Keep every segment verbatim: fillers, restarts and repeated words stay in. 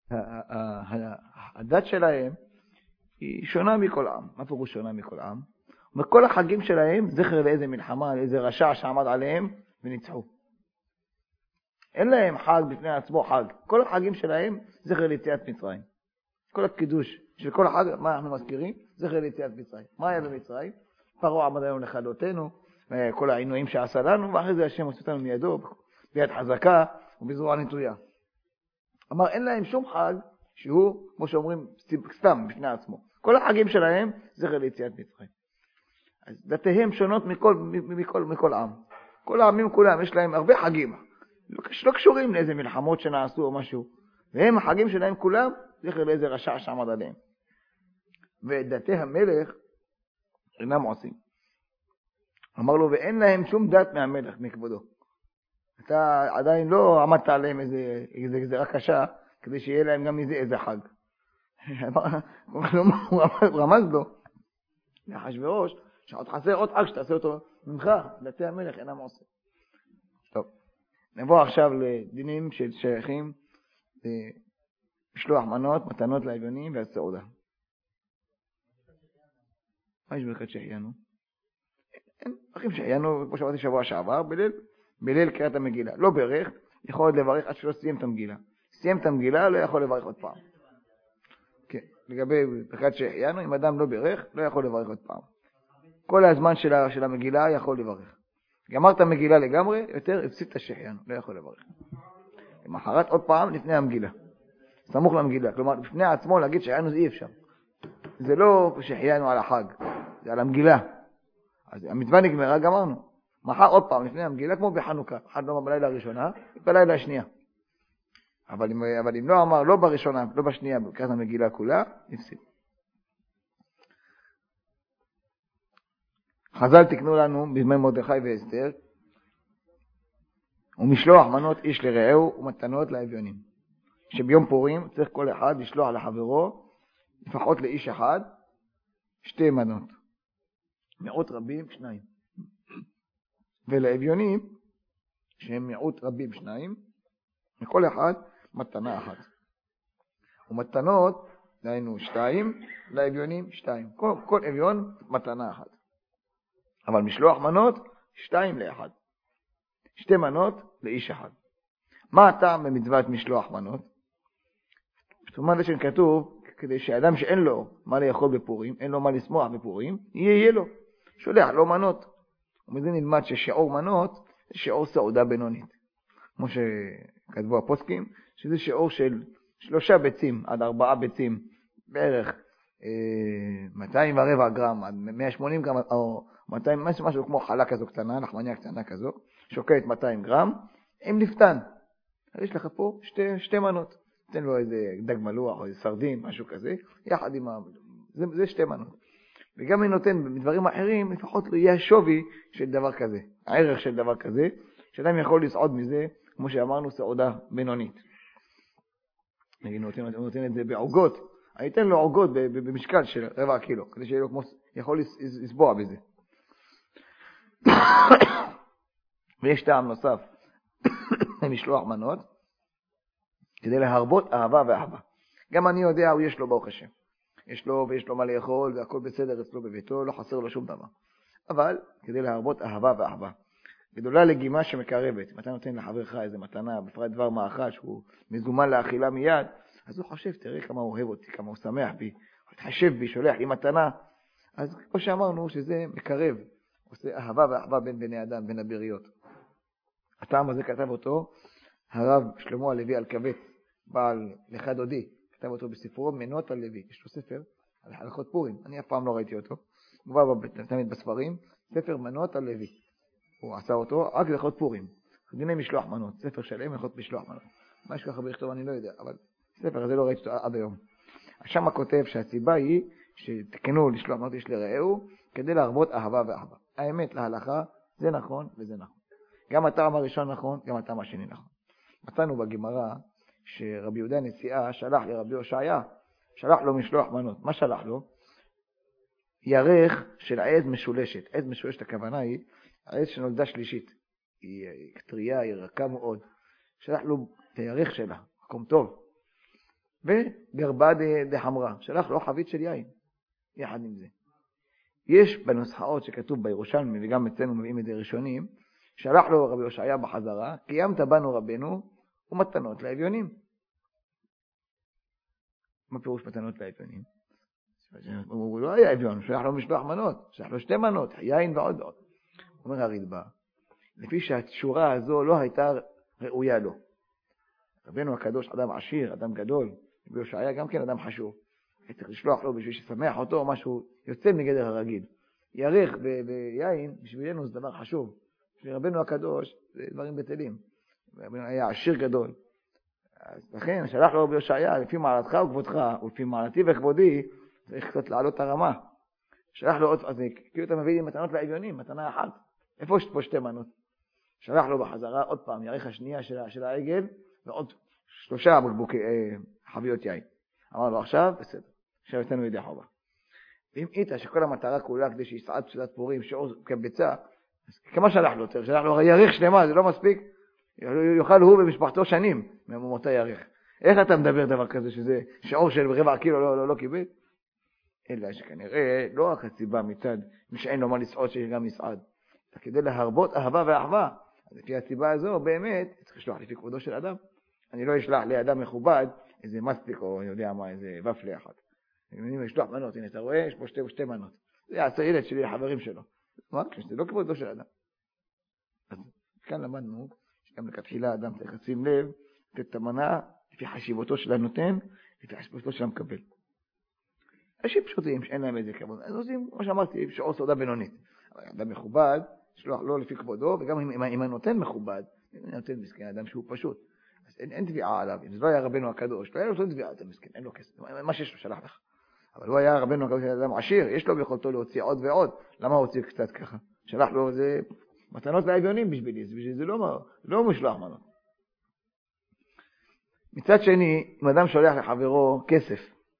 הדת שלהם היא שונה מכל עם. מה פירוש שונה מכל עם? וכל החגים שלהם זכר לאיזה מלחמה, לאיזה רשע שעמד עליהם וניצחו. אין להם חג בפני עצמו חג. כל החגים שלהם זכר ליציאת מצרים. כל הקידוש של כל החג, מה אנחנו מזכירים? זכר ליציאת מצרים. מה היה במצרים? פרעה עמד עלינו לכלותנו, כל העינויים שעשה לנו, ואחרי זה השם עושה אותנו מידו, ביד חזקה ובזרוע נטויה. אמר, אין להם שום חג שהוא, כמו שאומרים, סתם בפני עצמו. כל החגים שלהם זכר ליציאת מצרים. אז דתיהם שונות מכל, מכל, מכל עם. כל העמים כולם, יש להם הרבה חגים. לא קשורים לאיזה מלחמות שנעשו או משהו. והם החגים שלהם כולם, זכר לאיזה רשע שעמד עליהם. ודתי המלך אינם עושים. אמר לו, ואין להם שום דת מהמלך, מכבודו. אתה עדיין לא עמדת עליהם איזה, איזה גזירה קשה, כדי שיהיה להם גם איזה, איזה חג. הוא רמז לו, לאחשוורוש, שעוד חסר עוד חג שתעשה אותו ממך, דתי המלך אינם עושים. טוב, נבוא עכשיו לדינים של שייכים, משלוח מנות, מתנות לאביונים והסעודה. מה יש ברכת שהחיינו? אין, אחים שהחיינו, כמו שאמרתי שבוע שעבר, בליל, בליל קריאת המגילה. לא ברך, יכול עוד לברך עד שלא סיים את המגילה. סיים את המגילה, לא יכול לברך עוד פעם. כן, לגבי ברכת שהחיינו, אם אדם לא ברך, לא יכול לברך עוד פעם. כל הזמן של, של המגילה יכול לברך. גמרת המגילה לגמרי, יותר הפסיד את השחיינו, לא יכול לברך. למחרת עוד פעם לפני המגילה. סמוך למגילה, כלומר, לפני עצמו להגיד שהחיינו זה אי אפשר. זה לא שהחיינו על החג, זה על המגילה. אז המצווה נגמרה, גמרנו. מחר עוד פעם לפני המגילה, כמו בחנוכה. אחד לא אמר בלילה הראשונה, בלילה השנייה. אבל אם, אבל אם לא אמר, לא בראשונה, לא בשנייה, בקראת המגילה כולה, נפסיד. חז"ל תקנו לנו בימי מרדכי ואסתר, ומשלוח מנות איש לרעהו ומתנות לאביונים. שביום פורים צריך כל אחד לשלוח לחברו, לפחות לאיש אחד, שתי מנות. מיעוט רבים, שניים. ולאביונים, שהם מיעוט רבים, שניים, לכל אחד מתנה אחת. ומתנות, דהיינו שתיים, לאביונים שתיים. כל, כל אביון מתנה אחת. אבל משלוח מנות, שתיים לאחד. שתי מנות לאיש אחד. מה הטעם במצוות משלוח מנות? זאת אומרת שכתוב, כדי שאדם שאין לו מה לאכול בפורים, אין לו מה לשמוח בפורים, יהיה, יהיה לו. שולח לו מנות. ומזה נלמד ששיעור מנות זה שיעור סעודה בינונית. כמו שכתבו הפוסקים, שזה שיעור של שלושה ביצים עד ארבעה ביצים, בערך אה, מאתיים ורבע גרם עד מאה ושמונים גרם, או מאתיים, משהו, משהו כמו חלה כזו קטנה, לחמניה קטנה כזו, שוקלת מאתיים גרם, עם לפתן. יש לך פה שתי, שתי מנות. תן לו איזה דג מלוח או איזה סרדין, משהו כזה, יחד עם ה... זה, זה שתי מנות. וגם אם נותן בדברים אחרים, לפחות לא יהיה שווי של דבר כזה, הערך של דבר כזה, שאדם יכול לסעוד מזה, כמו שאמרנו, סעודה בינונית. נגיד, נותן, נותן את זה בעוגות, אני אתן לו עוגות במשקל של רבע קילו, כדי שיהיה לו כמו, יכול לסבוע בזה. ויש טעם נוסף, משלוח מנות, כדי להרבות אהבה ואהבה. גם אני יודע, הוא יש לו ברוך השם. יש לו ויש לו מה לאכול, והכל בסדר אצלו בביתו, לא חסר לו שום דבר. אבל כדי להרבות אהבה ואהבה. גדולה לגימה שמקרבת. אם אתה נותן לחברך איזה מתנה, בפרט דבר מאכל שהוא מזומן לאכילה מיד, אז הוא חושב, תראה כמה הוא אוהב אותי, כמה הוא שמח בי, הוא התחשב בי, שולח לי מתנה. אז כמו שאמרנו, שזה מקרב, עושה אהבה ואהבה בין בני אדם, בין הבריות. הטעם הזה כתב אותו הרב שלמה הלוי אלקבץ, בעל לך דודי, כתב אותו בספרו מנות הלוי. יש לו ספר על הלכות פורים, אני אף פעם לא ראיתי אותו, מובא תמיד בספרים, ספר מנות הלוי. הוא עשה אותו רק להלכות פורים, דיני משלוח מנות, ספר שלם הלכות משלוח מנות. מה יש ככה בכתוב אני לא יודע, אבל ספר הזה לא ראיתי אותו עד היום. שם הכותב שהסיבה היא שתקנו לשלוח מנות יש לרעהו, כדי להרבות אהבה ואהבה. האמת להלכה זה נכון וזה נכון. גם הטעם הראשון נכון, גם הטעם השני נכון. מצאנו בגמרא שרבי יהודה נשיאה שלח לרבי הושעיה, שלח לו משלוח מנות. מה שלח לו? ירך של עז משולשת. עז משולשת הכוונה היא, העז שנולדה שלישית. היא טריה, היא רכה מאוד. שלח לו את הירך שלה, מקום טוב. וגרבה דחמרה, שלח לו חבית של יין, יחד עם זה. יש בנוסחאות שכתוב בירושלמי, וגם אצלנו מביאים את זה ראשונים, שלח לו רבי הושעיה בחזרה, קיימת בנו רבנו, ומתנות לאביונים. מה פירוש מתנות לאביונים? הוא לא היה אביון, הוא שלח לו משלוח מנות, שלח לו שתי מנות, יין ועוד ועוד. אומר הרדב"א, לפי שהשורה הזו לא הייתה ראויה לו. רבנו הקדוש אדם עשיר, אדם גדול, רבי הושעיה גם כן אדם חשוב. צריך לשלוח לו בשביל ששמח אותו, משהו יוצא מגדר הרגיל. ירח ביין, בשבילנו זה דבר חשוב. בשביל רבנו הקדוש זה דברים בטלים. רבנו היה עשיר גדול. אז לכן שלח לו רבי הושעיה, לפי מעלתך וכבודך, ולפי מעלתי וכבודי, צריך קצת לעלות את הרמה. שלח לו עוד, אז כאילו אתה מביא לי מתנות לאביונים, מתנה אחת. איפה יש פה שתי מנות? שלח לו בחזרה עוד פעם, ירח השנייה של, של העגל, ועוד שלושה בקבוקי אה, חביות יין. אמר לו עכשיו, בסדר, עכשיו יתנו ידי חובה. ואם איתה שכל המטרה כולה כדי שיסעד פסילת פורים, שעור כביצה, אז כמה שלח לו? שלח לו ירח שלמה, זה לא מספיק? יאכל הוא במשפחתו שנים ממותה ירח. איך אתה מדבר דבר כזה שזה שעור של רבע קילו לא, לא, לא קיבל? אלא שכנראה לא רק הסיבה מצד מי שאין לו מה לסעוד שגם יסעד, אלא כדי להרבות אהבה ואחווה. אז לפי הסיבה הזו באמת צריך לשלוח לפי כבודו של אדם. אני לא אשלח לאדם מכובד איזה מסטיק או אני יודע מה, איזה ופלה אחת. אני אשלח מנות, הנה אתה רואה, יש פה שתי, שתי מנות. זה יעשה ילד שלי לחברים שלו. מה? כשזה לא כבודו של אדם. אז כאן למדנו שגם לכתחילה האדם צריך לשים לב, לתת את המנה לפי חשיבותו של הנותן, לפי חשיבותו של המקבל. אנשים פשוטים שאין להם איזה כבוד. אז עושים, כמו שאמרתי, שעור סעודה בינונית. אבל אדם מכובד, שלוח לא לפי כבודו, וגם אם, אם הנותן מכובד, אם הנותן מסכן, אדם שהוא פשוט. אז אין, אין תביעה עליו. אם זה לא היה רבנו הקדוש, לא היה לו תביעה, אתה מסכן, אין לו כסף. מה שיש לו שלח לך. אבל הוא היה רבנו הקדוש, אדם עשיר, יש לו ביכולתו להוציא עוד ועוד. למה הוא הוציא קצת ככה? שלח לו זה מתנות לאביונים בשבילי, בשביל זה לא, לא משלוח מנות. מצד שני, אם אדם שולח לחברו כסף,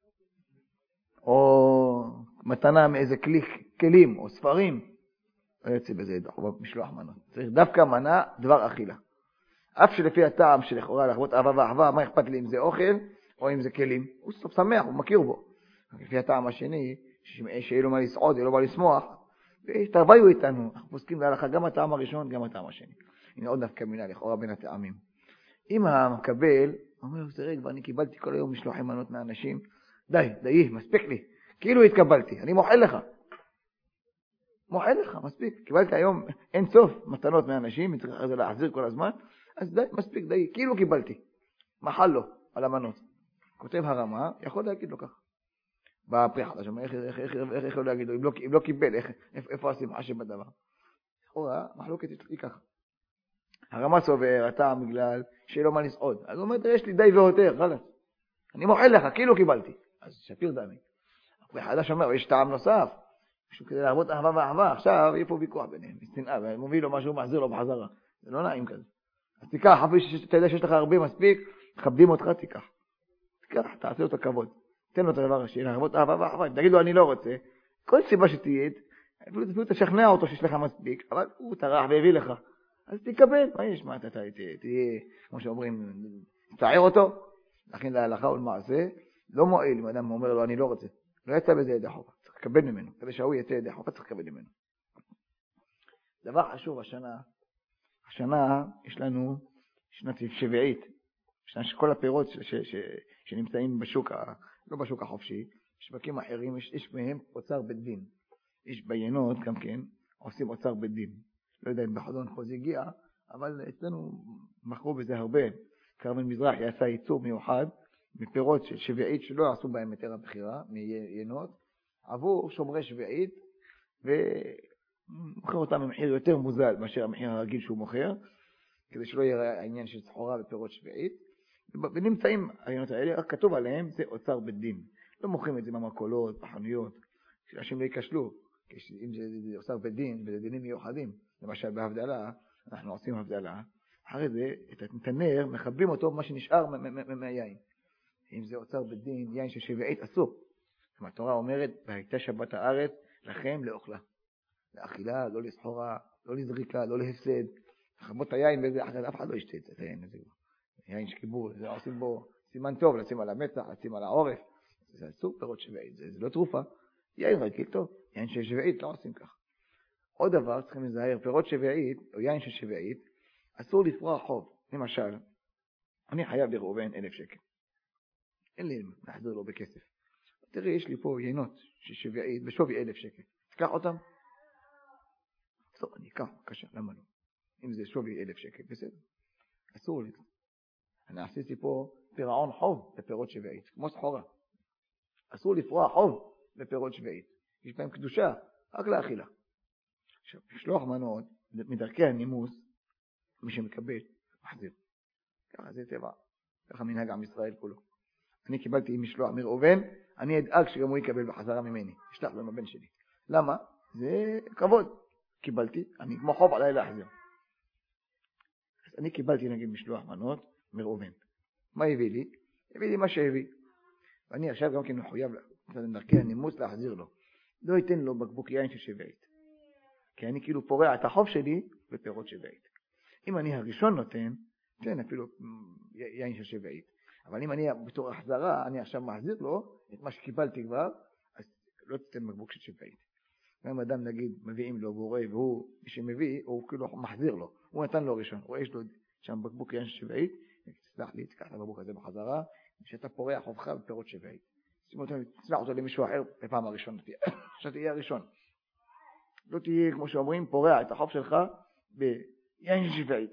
או מתנה מאיזה כלי, כלים או ספרים, לא יוצא בזה משלוח מנות. צריך דווקא מנה דבר אכילה. אף שלפי הטעם שלכאורה לחוות אהבה ואחווה, מה אכפת לי אם זה אוכל או אם זה כלים? הוא סוף שמח, הוא מכיר בו. לפי הטעם השני, שיהיה לו מה לסעוד, יהיה לו מה לשמוח, ותרוויו איתנו. אנחנו פוסקים להלכה גם הטעם הראשון, גם הטעם השני. הנה עוד דווקא מילה לכאורה בין הטעמים. אם המקבל, אומר, תראה, כבר אני קיבלתי כל היום משלוחי מנות מהאנשים, די, די, מספיק לי. כאילו התקבלתי, אני מוחל לך. מוחל לך, מספיק. קיבלתי היום אין סוף מתנות מהאנשים, אני צריך אחרי זה להחזיר כל הזמן, אז די, מספיק, די, כאילו קיבלתי. מחל לו על המנות. כותב הרמה, יכול להגיד לו כך. בפרי חדש, איך, איך, איך, איך יכול להגיד לו, אם לא, אם לא קיבל, איך, איפה השמחה שבדבר? לכאורה, מחלוקת היא ככה. הרמה סובר, הטעם בגלל שיהיה לו מה לסעוד. אז הוא אומר, יש לי די ויותר, חלס. אני מוחל לך, כאילו קיבלתי. אז שפיר דמי. הפרי חדש אומר, יש טעם נוסף. משהו כדי להרבות אהבה ואהבה. עכשיו, יהיה פה ויכוח ביניהם. שנאה, ומוביל לו משהו, מחזיר לו בחזרה. זה לא נעים כזה. אז תיקח, אפילו שאתה יודע שיש לך הרבה מספיק, תכבדים אותך, תיקח. תיקח, תעשה לו את הכבוד. תן לו את הדבר השני, להרבות אהבה ואהבה. תגיד לו, אני לא רוצה. כל סיבה שתהיה, אפילו תשכנע אותו שיש לך מספיק, אבל הוא טרח והביא לך. אז תקבל, מה יש? מה אתה תהיה, כמו שאומרים, תעיר אותו. לכן להלכה ולמעשה, לא מועיל אם אדם אומר לו, אני לא רוצה. לא יצא בזה ידי חובה, צריך לקבל ממנו. כדי שהוא יצא ידי חובה, צריך לקבל ממנו. דבר חשוב השנה, השנה יש לנו שנת שביעית, שנה שכל הפירות ש, ש, ש, שנמצאים בשוק, לא בשוק החופשי, שווקים אחרים, יש, יש מהם אוצר בית דין. יש ביינות גם כן, עושים אוצר בית דין. לא יודע אם בחזון פה זה הגיע, אבל אצלנו מכרו בזה הרבה. כרמל מזרחי עשה ייצור מיוחד, מפירות של שביעית שלא עשו בהם יותר הבחירה, מיינות, עבור שומרי שביעית, ומוכר אותם במחיר יותר מוזל מאשר המחיר הרגיל שהוא מוכר, כדי שלא יראה העניין של סחורה ופירות שביעית. ונמצאים העיינות האלה, רק כתוב עליהם, זה אוצר בית דין. לא מוכרים את זה במכולות, בחנויות, שאנשים לא יקשלו, אם זה, זה אוצר בית דין, וזה דינים מיוחדים. למשל בהבדלה, אנחנו עושים הבדלה, אחרי זה את הנר מחבים אותו במה שנשאר מהיין. אם זה אוצר בית דין, יין של שביעית אסור. התורה אומרת, והייתה שבת הארץ לכם לאוכלה. לאכילה, לא לסחורה, לא לזריקה, לא להפסד. חבות היין וזה, אחרי זה אף אחד לא ישתה את היין הזה. יין שקיבול, זה עושים בו סימן טוב, לשים על המצח, לשים על העורף. זה אסור פירות שביעית, זה, זה לא תרופה. יין רגיל טוב, יין של שביעית לא עושים כך. עוד דבר, צריכים לזהר, פירות שביעית, או יין של שביעית, אסור לפרוע חוב. למשל, אני חייב לראובן אלף שקל. אין לי להחזיר לו בכסף. תראי, יש לי פה יינות של שביעית בשווי אלף שקל. תקח אותם? טוב, אני אקח, בבקשה, למה לא? אם זה שווי אלף שקל, בסדר. אסור לי. אני עשיתי פה פירעון חוב בפירות שביעית, כמו סחורה. אסור לפרוע חוב בפירות שביעית. יש בהם קדושה, רק לאכילה. עכשיו, לשלוח מנות, מדרכי הנימוס, מי שמקבל, מחזיר. ככה זה טבע. ככה מנהג עם ישראל כולו. אני קיבלתי משלוח מראובן, אני אדאג שגם הוא יקבל בחזרה ממני. אשלח לו עם הבן שלי. למה? זה כבוד. קיבלתי, אני כמו חוב עליי להחזיר. אז אני קיבלתי נגיד משלוח מנות מראובן. מה הביא לי? הביא לי מה שהביא. ואני עכשיו גם כן מחויב לדרכי הנימוס להחזיר לו. לא ייתן לו בקבוק יין של שביעית. כי אני כאילו פורע את החוב שלי בפירות שביעית. אם אני הראשון נותן, תן אפילו יין של שביעית. אבל אם אני בתור החזרה, אני עכשיו מחזיר לו את מה שקיבלתי כבר, אז לא תתן בקבוק של שביעית. גם אדם נגיד מביאים לו והוא רואה, והוא מי שמביא, הוא כאילו מחזיר לו. הוא נתן לו ראשון, הוא יש לו שם בקבוק יין של שביעית, תסלח לי, תקח את הבקבוק הזה בחזרה, שאתה פורע חובך בפירות שביעית. תסלח אותו למישהו אחר בפעם הראשון, שתהיה הראשון. לא תהיה, כמו שאומרים, פורע את החוב שלך ביין של שביעית.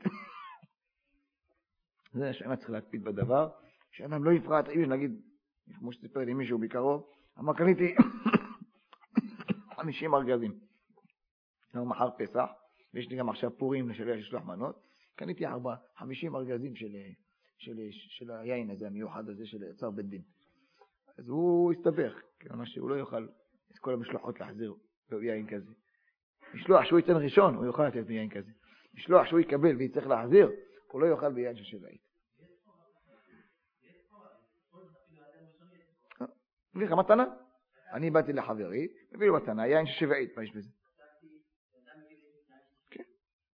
זה שאינה צריך להקפיד בדבר, שאדם לא יפרע את האיש, נגיד, כמו שסיפר לי מישהו בקרוב, אמר, קניתי חמישים ארגזים. לא מחר פסח, ויש לי גם עכשיו פורים לשלוח מנות, קניתי ארבע, חמישים ארגזים של, של, של היין הזה, המיוחד הזה של יצר בית דין. אז הוא הסתבך, כלומר שהוא לא יוכל את כל המשלוחות להחזיר ביין כזה. משלוח שהוא ייתן ראשון, הוא יוכל לתת ביין כזה. משלוח שהוא יקבל ויצטרך להחזיר, הוא לא יוכל ביין של שביעית. מביא לך מתנה. אני באתי לחברי, מביא לו מתנה, יין של שביעית, מה יש בזה? כן.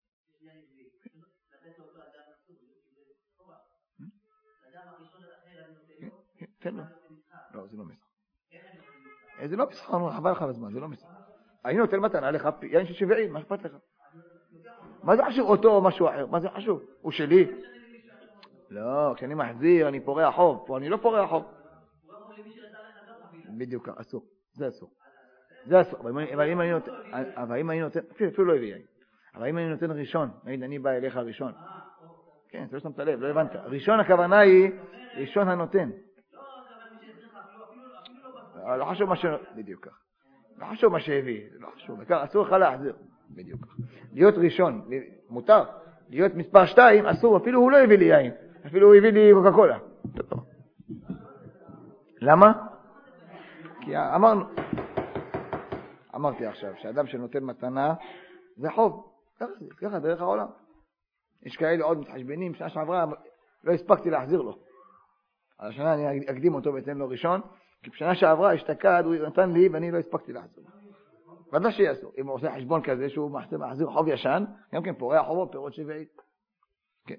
תן לו. לא, זה לא מסחר. זה לא מסחר, חבל לך בזמן, זה לא מסחר. אני נותן מתנה לך יין של שביעית, מה אכפת לך? מה זה חשוב? אותו או משהו אחר, מה זה חשוב? הוא שלי? לא, כשאני מחזיר, אני פורע חוב, פה אני לא פורע חוב. בדיוק, אסור, זה אסור. זה אסור, אבל אם אני נותן, אבל אם אני נותן, אפילו לא הביא יין. אבל אם אני נותן ראשון, נגיד אני בא אליך ראשון. כן, אתה לא שמת לב, לא הבנת. ראשון הכוונה היא, ראשון הנותן. לא חשוב מה ש... בדיוק כך. לא חשוב מה שהביא, לא חשוב. אסור לך להחזיר. בדיוק כך. להיות ראשון, מותר. להיות מספר שתיים, אסור. אפילו הוא לא הביא לי יין. אפילו הוא הביא לי קוקה קולה. למה? כי אמרנו, אמרתי עכשיו, שאדם שנותן מתנה, זה חוב. ככה, דרך העולם. יש כאלה עוד מתחשבנים, שנה שעברה, לא הספקתי להחזיר לו. על השנה אני אקדים אותו ואתן לו ראשון, כי בשנה שעברה השתקד, הוא נתן לי ואני לא הספקתי להחזיר לו. ודאי שיעשו, אם הוא עושה חשבון כזה שהוא מחזיר חוב ישן, גם כן פורע חובו, פירות שביעית. כן.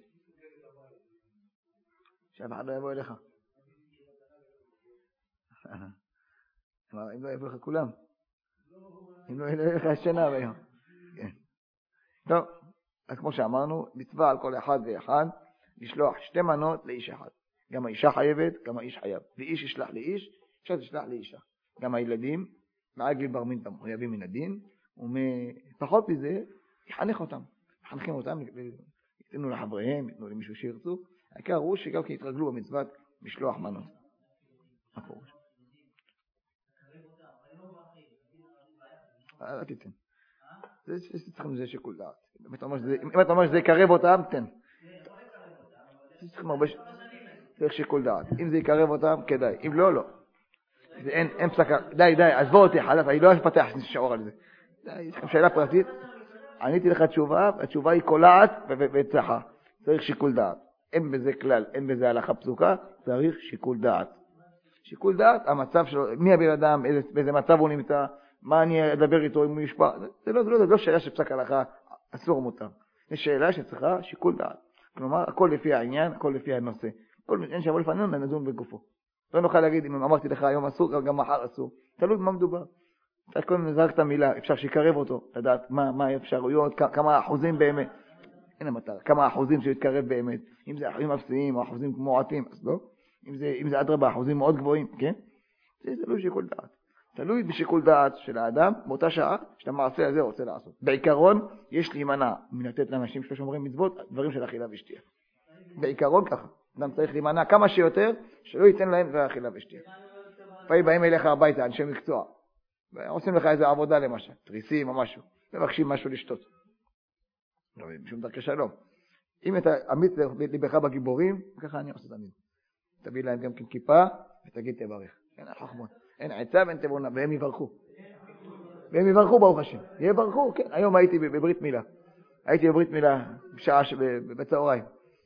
שאף אחד לא יבוא אליך. אם לא יבוא לך כולם. אם לא יבוא לך השנה ביום. כן. טוב, אז כמו שאמרנו, מצווה על כל אחד ואחד, לשלוח שתי מנות לאיש אחד. גם האישה חייבת, גם האיש חייב. ואיש ישלח לאיש, אישה תשלח לאישה. גם הילדים, מעל גיל בר מצווה מחויבים מן הדין, ופחות מזה, יחנך אותם. יחנכים אותם, ייתנו לחבריהם, ייתנו למישהו שירצו. העיקר הוא שגם כי יתרגלו במצוות משלוח מנות. הפורש. אל תיתן. זה צריכים לזה שיקול דעת. אם אתה אומר שזה יקרב אותם, תן. צריכים הרבה... צריך שיקול דעת. אם זה יקרב אותם, כדאי. אם לא, לא. אין פסקה. די, די, עזבו אותי, חלף. אני לא אפתח שעור על זה. די, יש לכם שאלה פרטית. עניתי לך תשובה, והתשובה היא קולעת וצחה. צריך שיקול דעת. אין בזה כלל, אין בזה הלכה פסוקה, צריך שיקול דעת. שיקול דעת, המצב שלו, מי הבן אדם, באיזה מצב הוא נמצא, מה אני אדבר איתו אם הוא ישפע. זה לא, זה לא, זה לא שאלה שפסק הלכה אסור מותר. זו שאלה שצריכה שיקול דעת. כלומר, הכל לפי העניין, הכל לפי הנושא. כל מי שיבוא לפנינו נדון בגופו. לא נוכל להגיד, אם אמרתי לך היום אסור, גם מחר אסור. תלוי במה מדובר. אתה קודם נזרק את המילה, אפשר שיקרב אותו, לדעת מה, מה האפשרויות, כמה אחוזים באמת. אין המטרה, כמה אחוזים שיתקרב באמת. אם זה אחוזים אפסיים או אחוזים מועטים, אז לא. אם זה, אם זה אדרבה, אחוזים מאוד גבוהים, כן? זה תלוי בשיקול דעת. תלוי בשיקול דעת של האדם, באותה שעה, שאתה מעשה הזה רוצה לעשות. בעיקרון, יש להימנע מלתת לאנשים שלא שומרים מצוות, דברים של אכילה ושתייה. בעיקרון ככה. אדם צריך להימנע כמה שיותר, שלא ייתן להם דבר אכילה ושתייה. פעמים באים אליך הביתה, אנשי מקצוע, ועושים לך איזו עבודה למשל, תריסים או משהו, מבקשים משהו לשתות. לא, משום דרכי שלום. אם אתה עמית ליבך בגיבורים, ככה אני עושה תמיד. תביא להם גם כיפה, ותגיד תברך. אין חכמות, אין עצה ואין תבונה, והם יברכו. והם יברכו ברוך השם. יברכו, כן. היום הייתי בברית מילה. הייתי בברית מילה בשעה בצהריים.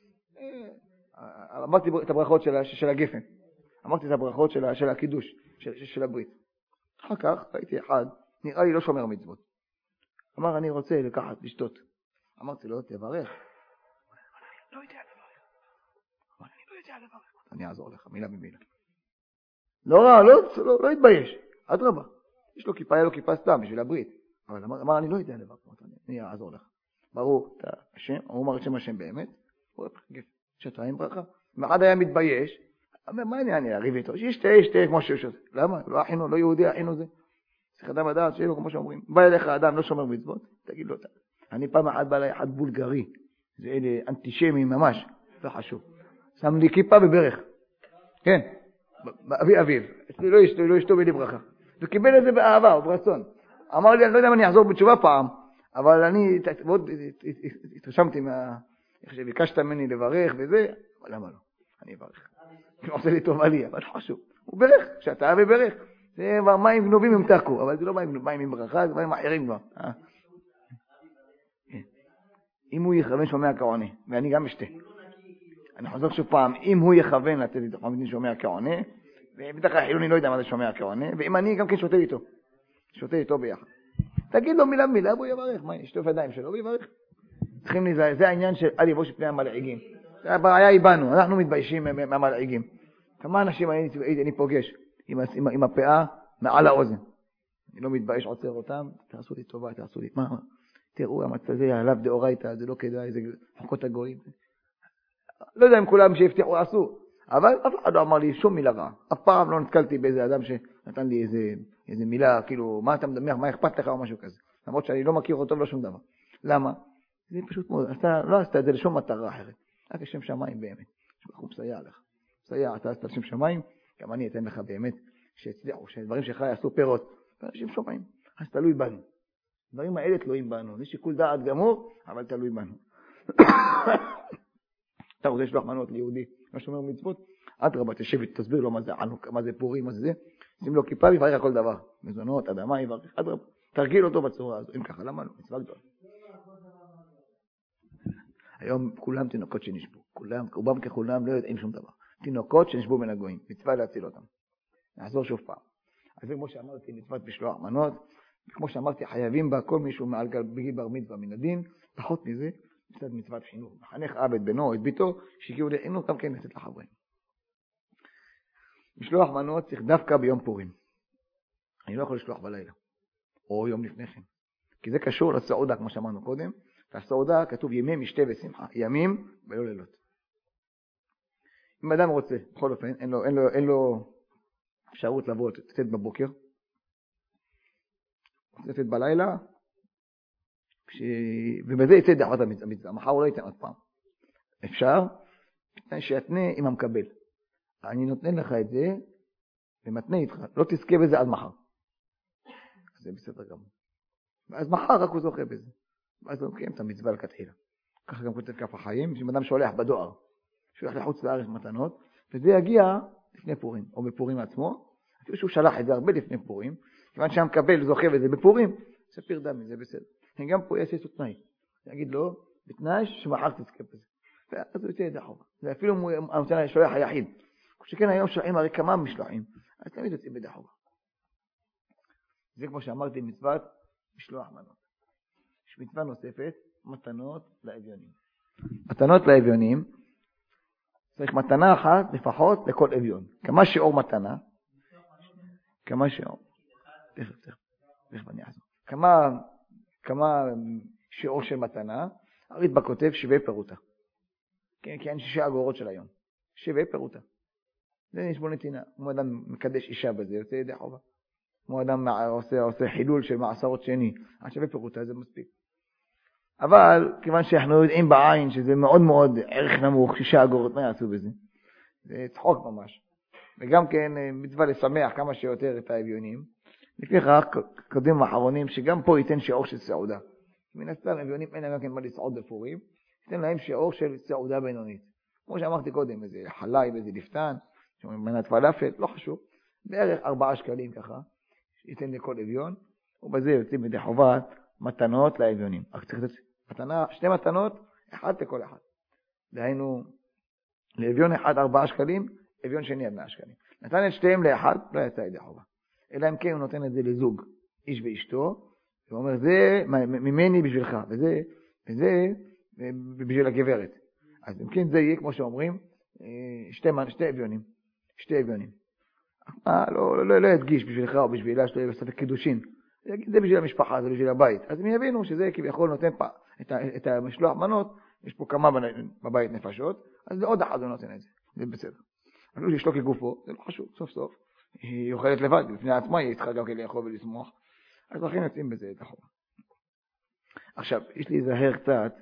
אמרתי את הברכות של הגפן. אמרתי את הברכות של הקידוש, של הברית. אחר כך הייתי אחד, נראה לי לא שומר מצוות. אמר, אני רוצה לקחת, לשתות. אמרתי לו, תברך. לא יודע לברך. אמר, אני לא יודע לברך. אני אעזור לך, מילה במילה. לא רע, לא, לא, לא התבייש. אדרבה. יש לו כיפה, היה לו כיפה סתם בשביל הברית. אבל אמר, אמר אני לא יודע לברך. אני אעזור לך. ברור, אתה השם, הוא אמר את שם השם באמת. הוא שתה עם ברכה. אם אחד היה מתבייש, אמר, מה אני אני אריב איתו? שישתה, ישתה כמו שהוא שותה. למה? לא אחינו, לא יהודי, אחינו זה. צריך אדם לדעת שיהיה לו כמו שאומרים. בא אליך אדם, לא שומר מצוות, תגיד לו אותה. אני פעם אחת בא אליי אחד בולגרי. זה אלה אנטישמי ממש, לא חשוב. שם לי כיפה בברך. כן, אבי אביב. אצלי לא ישתו, לא ישתו בלי ברכה. וקיבל את זה באהבה וברצון. אמר לי, אני לא יודע אם אני אחזור בתשובה פעם, אבל אני מאוד התרשמתי מה... איך שביקשת ממני לברך וזה, אבל למה לא? אני אברך. הוא עושה לי טוב עלי, אבל לא חשוב. הוא ברך, שאתה אהב וברך. זה כבר מים גנובים עם תקו, אבל זה לא מים עם ברכה, זה מים אחרים כבר. אם הוא יכוון שומע כעונה, ואני גם אשתה. אני חוזר שוב פעם, אם הוא יכוון לתת לי תחמדין שומע כעונה, ובטח החילוני לא יודע מה זה שומע כעונה, ואם אני גם כן שותה איתו. שותה איתו ביחד. תגיד לו מילה מילה, בוא יברך. מה, ישטוף ידיים שלו, בוא יברך. צריכים לזה, זה העניין של אל יבוש פני המלעיגים. הבעיה היא בנו, אנחנו מתביישים מהמלעיגים. כמה אנשים אני, אני פוגש עם, עם, עם הפאה מעל האוזן. אני לא מתבייש, עוצר אותם, תעשו לי טובה, תעשו לי, מה, מה? תראו, המצב זה עליו דאורייתא, זה לא כדאי, זה חוקות הגויים. לא יודע אם כולם שהבטיחו עשו, אבל אף אחד לא אמר לי שום מילה רעה. אף פעם לא נתקלתי באיזה אדם שנתן לי איזה, איזה מילה, כאילו, מה אתה מדמח, מה אכפת לך או משהו כזה. למרות שאני לא מכיר אותו ולא שום דבר. למה? זה פשוט מאוד, אתה לא עשת את זה לשום מטרה אחרת. רק לשם שמיים באמת. הוא מסייע לך. מסייע, אתה עשת לשם שמיים, גם אני אתן לך באמת, שהצליחו, שהדברים שלך יעשו פירות. לשם שמיים. אז תלוי בנו. דברים האלה תלויים בנו. זה שיקול דעת גמור, אבל תלוי בנו. אתה רוצה לשלוח מנות ליהודי, מה שאומר מצוות, אדרבה, תשב ותסביר לו מה זה חנוכה, מה זה פורים, מה זה זה. שים לו כיפה ויברך כל דבר. מזונות, אדמה, יברך, אדרבה. תרגיל אותו בצורה הזו. אם ככה, למה לא? מצווה גדולה. היום כולם תינוקות שנשבו. כולם, רובם ככולם לא יודעים שום דבר. תינוקות שנשבו בין הגויים. מצווה להציל אותם. נעזור שוב פעם. אז זה כמו שאמרתי, מצוות משלוח מנות. וכמו שאמרתי, חייבים בה כל מישהו מעל בגיל בר מצווה מן הדין. פחות מזה, מצוות מצוות חינוך. מחנך אב את בנו או את ביתו, שהגיעו לחינוך גם כן לתת לחברים. משלוח מנות צריך דווקא ביום פורים. אני לא יכול לשלוח בלילה. או יום לפני כן. כי זה קשור לסעודה, כמו שאמרנו קודם. בסעודה כתוב ימי משתה ושמחה. ימים ולא לילות. אם אדם רוצה, בכל אופן, אין לו, אין לו, אין לו אפשרות לבוא, לתת בבוקר. לתת בלילה. ש... ובזה יצא דחת המצווה. מחר הוא לא ייתן עוד פעם. אפשר, שיתנה עם המקבל. אני נותן לך את זה, ומתנה איתך. לא תזכה בזה עד מחר. זה בסדר גמור. ואז מחר רק הוא זוכה בזה. ואז הוא מקיים את המצווה לכתחילה. ככה גם כותב כף החיים, שאדם שולח בדואר. שולח לחוץ לארץ מתנות, וזה יגיע לפני פורים, או בפורים עצמו. אפילו שהוא שלח את זה הרבה לפני פורים, כיוון שהמקבל זוכה בזה בפורים, ספיר דמי, זה בסדר. גם פה יש איזו תנאי. יגיד לו, בתנאי שמחר תזכה בזה. ואז הוא יוצא ידי חובה. זה אפילו המתנה שולח היחיד. כשכן היום שולחים הרי כמה משלוחים, אז תמיד יוצא בידי חובה. זה כמו שאמרתי, מצוות משלוח מנות. יש מצווה נוספת, מתנות לאביונים. מתנות לאביונים, צריך מתנה אחת לפחות לכל אביון. כמה שיעור מתנה? כמה שיעור? תכף, תכף, תכף אני אעזור. כמה, כמה שיעור של מתנה? הר"י כותב שבעי פירוטה. כן, כי אין שישה אגורות של היום. שבעי פירוטה. זה נשבו נתינה. כמו אדם מקדש אישה בזה, יוצא ידי חובה. כמו אדם עושה, עושה חילול של מעשרות שני. שבעי פירוטה זה מספיק. אבל כיוון שאנחנו יודעים בעין שזה מאוד מאוד ערך נמוך, שישה אגורות, מה יעשו בזה? זה צחוק ממש. וגם כן מצווה לשמח כמה שיותר את האביונים. לפיכך, קודם האחרונים, שגם פה ייתן שיעור של סעודה. מן הסתם, אביונים אין להם כן מה לסעוד בפורים, ייתן להם שיעור של סעודה בינונית. כמו שאמרתי קודם, איזה חלאי ואיזה דפתן, מנת פלאפל, לא חשוב. בערך ארבעה שקלים ככה, ייתן לכל אביון, ובזה יוצאים מדי חובת מתנות לאביונים. רק צריך לתת מתנה, שתי מתנות, אחד לכל אחד. דהיינו, לאביון אחד ארבעה שקלים, אביון שני עד מאה שקלים. נתן את שתיהם לאחד, לא יצא ידי חובה. אלא אם כן הוא נותן את זה לזוג, איש ואשתו, הוא אומר, זה ממני בשבילך, וזה, וזה בשביל הגברת. אז אם כן זה יהיה, כמו שאומרים, שתי, שתי אביונים, שתי אביונים. אה, לא, לא, לא, לא ידגיש בשבילך או בשבילה, שלא יהיה בספק קידושין. זה בשביל המשפחה, זה בשביל הבית. אז הם יבינו שזה כביכול נותן פה, את, את המשלוח מנות, יש פה כמה בבית נפשות, אז זה עוד אחד הוא נותן את זה, זה בסדר. אפילו שיש לו כגופו, זה לא חשוב, סוף סוף. היא אוכלת לבד, לפני עצמה היא צריכה גם כן לאכול ולשמוח. אז לכן יוצאים בזה את החובה. עכשיו, יש לי להיזהר קצת,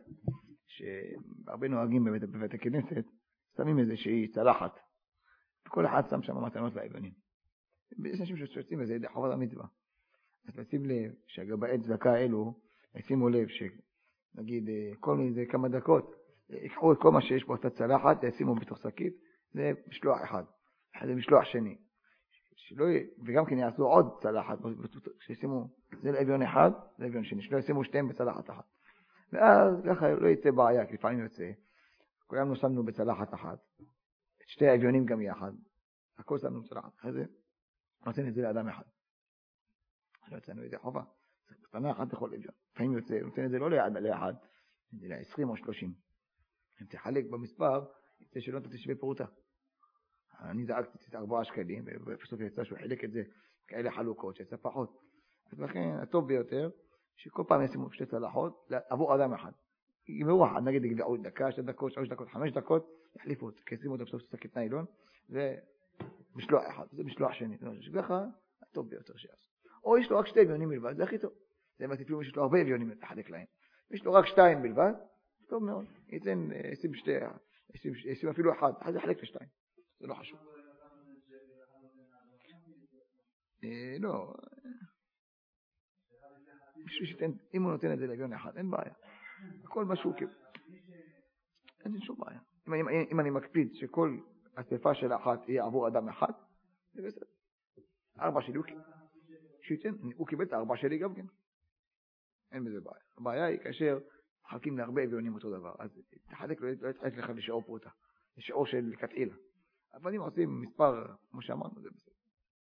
שהרבה נוהגים בבית, בבית הכנסת, שמים איזושהי צלחת. וכל אחד שם שם מתנות לאביונים. יש אנשים שיוצאים בזה ידי חובת המצווה. אז לשים לב שהגבאי צדקה אלו, ישימו לב שנגיד כל מיני כמה דקות, יקחו את כל מה שיש פה את הצלחת, ישימו בתוך שקית, זה משלוח אחד. זה משלוח שני. שלא, וגם כן יעשו עוד צלחת, שישימו, זה לאביון אחד, זה לאביון שני, שלא ישימו שתיהם בצלחת אחת. ואז ככה לא יצא בעיה, כי לפעמים יוצא, כולנו שמנו בצלחת אחת, את שתי האביונים גם יחד, הכל שמנו בצלחת, אחרי זה, נותן את זה לאדם אחד. לא יצאנו איזה חובה, צריך קטנה אחת לכל אביון. לפעמים יוצא, נותן את זה לא ליד לאחד, זה ל-עשרים או שלושים. אם תחלק במספר, יצא שלא נתתי שווה פירוטה. אני זעקתי את ארבעה שקלים, ובסוף יצא שהוא חילק את זה כאלה חלוקות, שיצא פחות. אז לכן, הטוב ביותר, שכל פעם ישימו שתי צלחות, עבור אדם אחד. יגמרו אחד, נגיד יגדעו דקה, שתי דקות, שלוש דקות, חמש דקות, יחליפו אותה, כי ישימו אותה בסוף שקית ניילון, זה משלוח אחד, זה משלוח שני. שככה, הטוב ביותר שיעשו. או יש לו רק שתי אביונים בלבד, זה הכי טוב. זה מה תפלו, יש לו הרבה אביונים לתחלק להם. יש לו רק שתיים בלבד, טוב מאוד. ייתן, ישים שתי, ישים אפילו אחד, אחד יחלק לשתיים. זה לא חשוב. לא. אם הוא נותן את זה לאביון אחד, אין בעיה. הכל משהו כאילו. אין שום בעיה. אם אני מקפיד שכל אספה של אחת יהיה עבור אדם אחד, זה בסדר. ארבע שלי, שייתן, הוא קיבל את הארבע שלי גם כן. אין בזה בעיה. הבעיה היא כאשר מחלקים להרבה אביונים אותו דבר. אז תחלק, לא יתחלק לך לשעור פרוטה. לשעור של קטעילה. אבל אם עושים מספר, כמו שאמרנו, זה בסדר.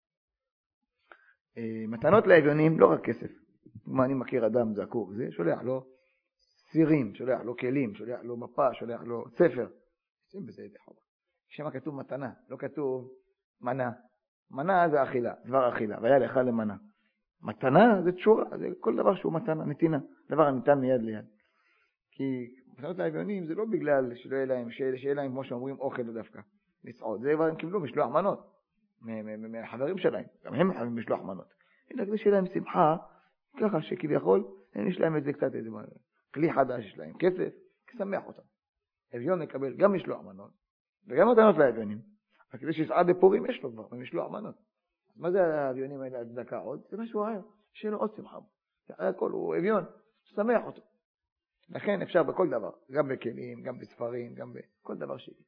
מתנות לאביונים, לא רק כסף. כמו אני מכיר אדם זקוק, זה שולח לו סירים, שולח לו כלים, שולח לו מפה, שולח לו ספר. עושים בזה את החובה. כשמה כתוב מתנה, לא כתוב מנה. מנה זה אכילה, דבר אכילה, והיה לך למנה. מתנה זה תשורה, זה כל דבר שהוא מתנה, נתינה, דבר הניתן מיד ליד. כי מתנות לאביונים זה לא בגלל שלא יהיה להם, שיהיה להם, כמו שאומרים, אוכל דווקא. לסעוד, זה כבר הם קיבלו משלוח מנות, מהחברים שלהם, גם הם חייבים משלוח מנות. הנה, כדי שיהיה להם שמחה, ככה שכביכול, יש להם את זה קצת, איזה כלי חדש, יש להם כסף, כשמח אותם. אביון יקבל גם משלוח מנות, וגם מתנות לאביונים. וכדי שיסעד בפורים יש לו כבר, במשלוח מנות. מה זה האביונים האלה, הצדקה עוד? זה משהו אחר, שיהיה לו עוד שמחה. הכל הוא אביון, שמח אותו. לכן אפשר בכל דבר, גם בכלים, גם בספרים, גם בכל דבר שיהיה.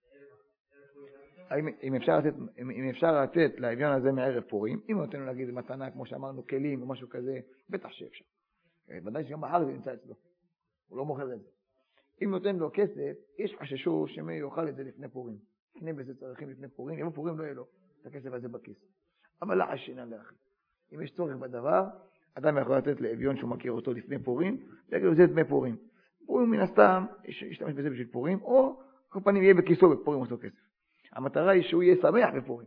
אם אפשר לתת, אם אפשר לתת לאביון הזה מערב פורים, אם נותן לו להגיד מתנה, כמו שאמרנו, כלים או משהו כזה, בטח שאפשר. ודאי שגם מחר זה נמצא אצלו. הוא לא מוכר את זה. אם נותן לו כסף, יש חששו שמי יאכל את זה לפני פורים. לפני בזה צריכים לפני פורים, אם פורים לא יהיה לו את הכסף הזה בכיס. אבל לא עשינה לאחי. אם יש צורך בדבר, אדם יכול לתת לאביון שהוא מכיר אותו לפני פורים, להגיד לו זה דמי פורים. פורים מן הסתם, ישתמש בזה בשביל פורים, או כל פנים יהיה בכיסו בפורים אותו כסף. המטרה היא שהוא יהיה שמח בפורים.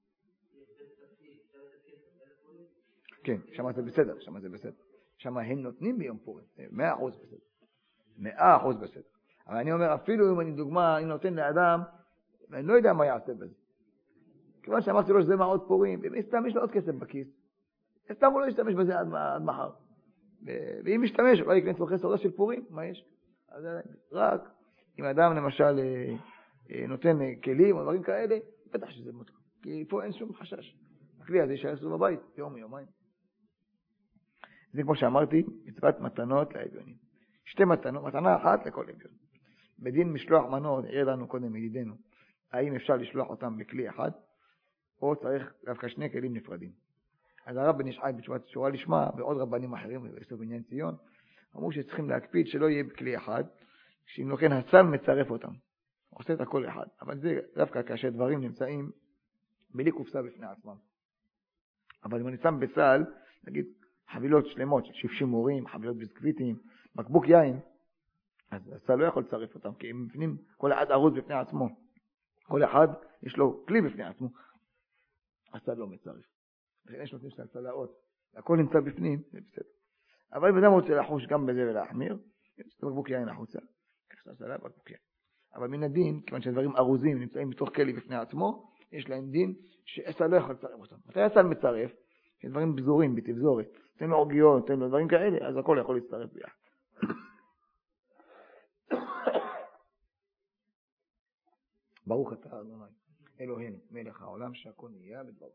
כן, שם זה בסדר, שם זה בסדר. שם הם נותנים ביום פורים, מאה אחוז בסדר. מאה אחוז בסדר. אבל אני אומר, אפילו אם אני דוגמה, אני נותן לאדם, ואני לא יודע מה יעשה בזה. כיוון שאמרתי לו שזה מעוד פורים, סתם יש לו עוד כסף בכיס. סתם הוא לא ישתמש בזה עד, עד מחר. ואם ישתמש, אולי יקנה צורכי סעודה של פורים, מה יש? אז רק אם אדם למשל נותן כלים או דברים כאלה, בטח שזה מותר. כי פה אין שום חשש. הכלי הזה יישאר אצלו בבית, יום יומיים. זה כמו שאמרתי, מצוות מתנות לאביונים. שתי מתנות, מתנה אחת לכל אביון. בדין משלוח מנות, העיר לנו קודם ידידנו, האם אפשר לשלוח אותם בכלי אחד, או צריך דווקא שני כלים נפרדים. אז הרב בן איש חי בתשובת שורה לשמה, ועוד רבנים אחרים, בסוף עניין ציון, אמרו שצריכים להקפיד שלא יהיה בכלי אחד, שאם לא כן הסל מצרף אותם. עושה את הכל אחד. אבל זה דווקא כאשר דברים נמצאים בלי קופסה בפני עצמם. אבל אם אני שם בסל, נגיד חבילות שלמות של שפשימורים, חבילות ביסקוויטים, בקבוק יין, אז הסל לא יכול לצרף אותם, כי הם בפנים, כל אחד ארוז בפני עצמו. כל אחד יש לו כלי בפני עצמו. הסל לא מצרף. יש נותנים של הצלעות. הכל נמצא בפנים, זה בסדר. אבל אם אדם רוצה לחוש גם בזה ולהחמיר, יש את בקבוק יין החוצה. כך הצלה בקבוק יין. אבל מן הדין, כיוון שהדברים ארוזים נמצאים בתוך כלי בפני עצמו, יש להם דין שהסל לא יכול לצרף אותם. מתי הסל מצרף? יש דברים בזורים, בתבזורת. תן לו עוגיות, תן לו דברים כאלה, אז הכל יכול להצטרף ביחד. ברוך אתה אדוני אלוהינו מלך העולם שהכל נהיה בדברו.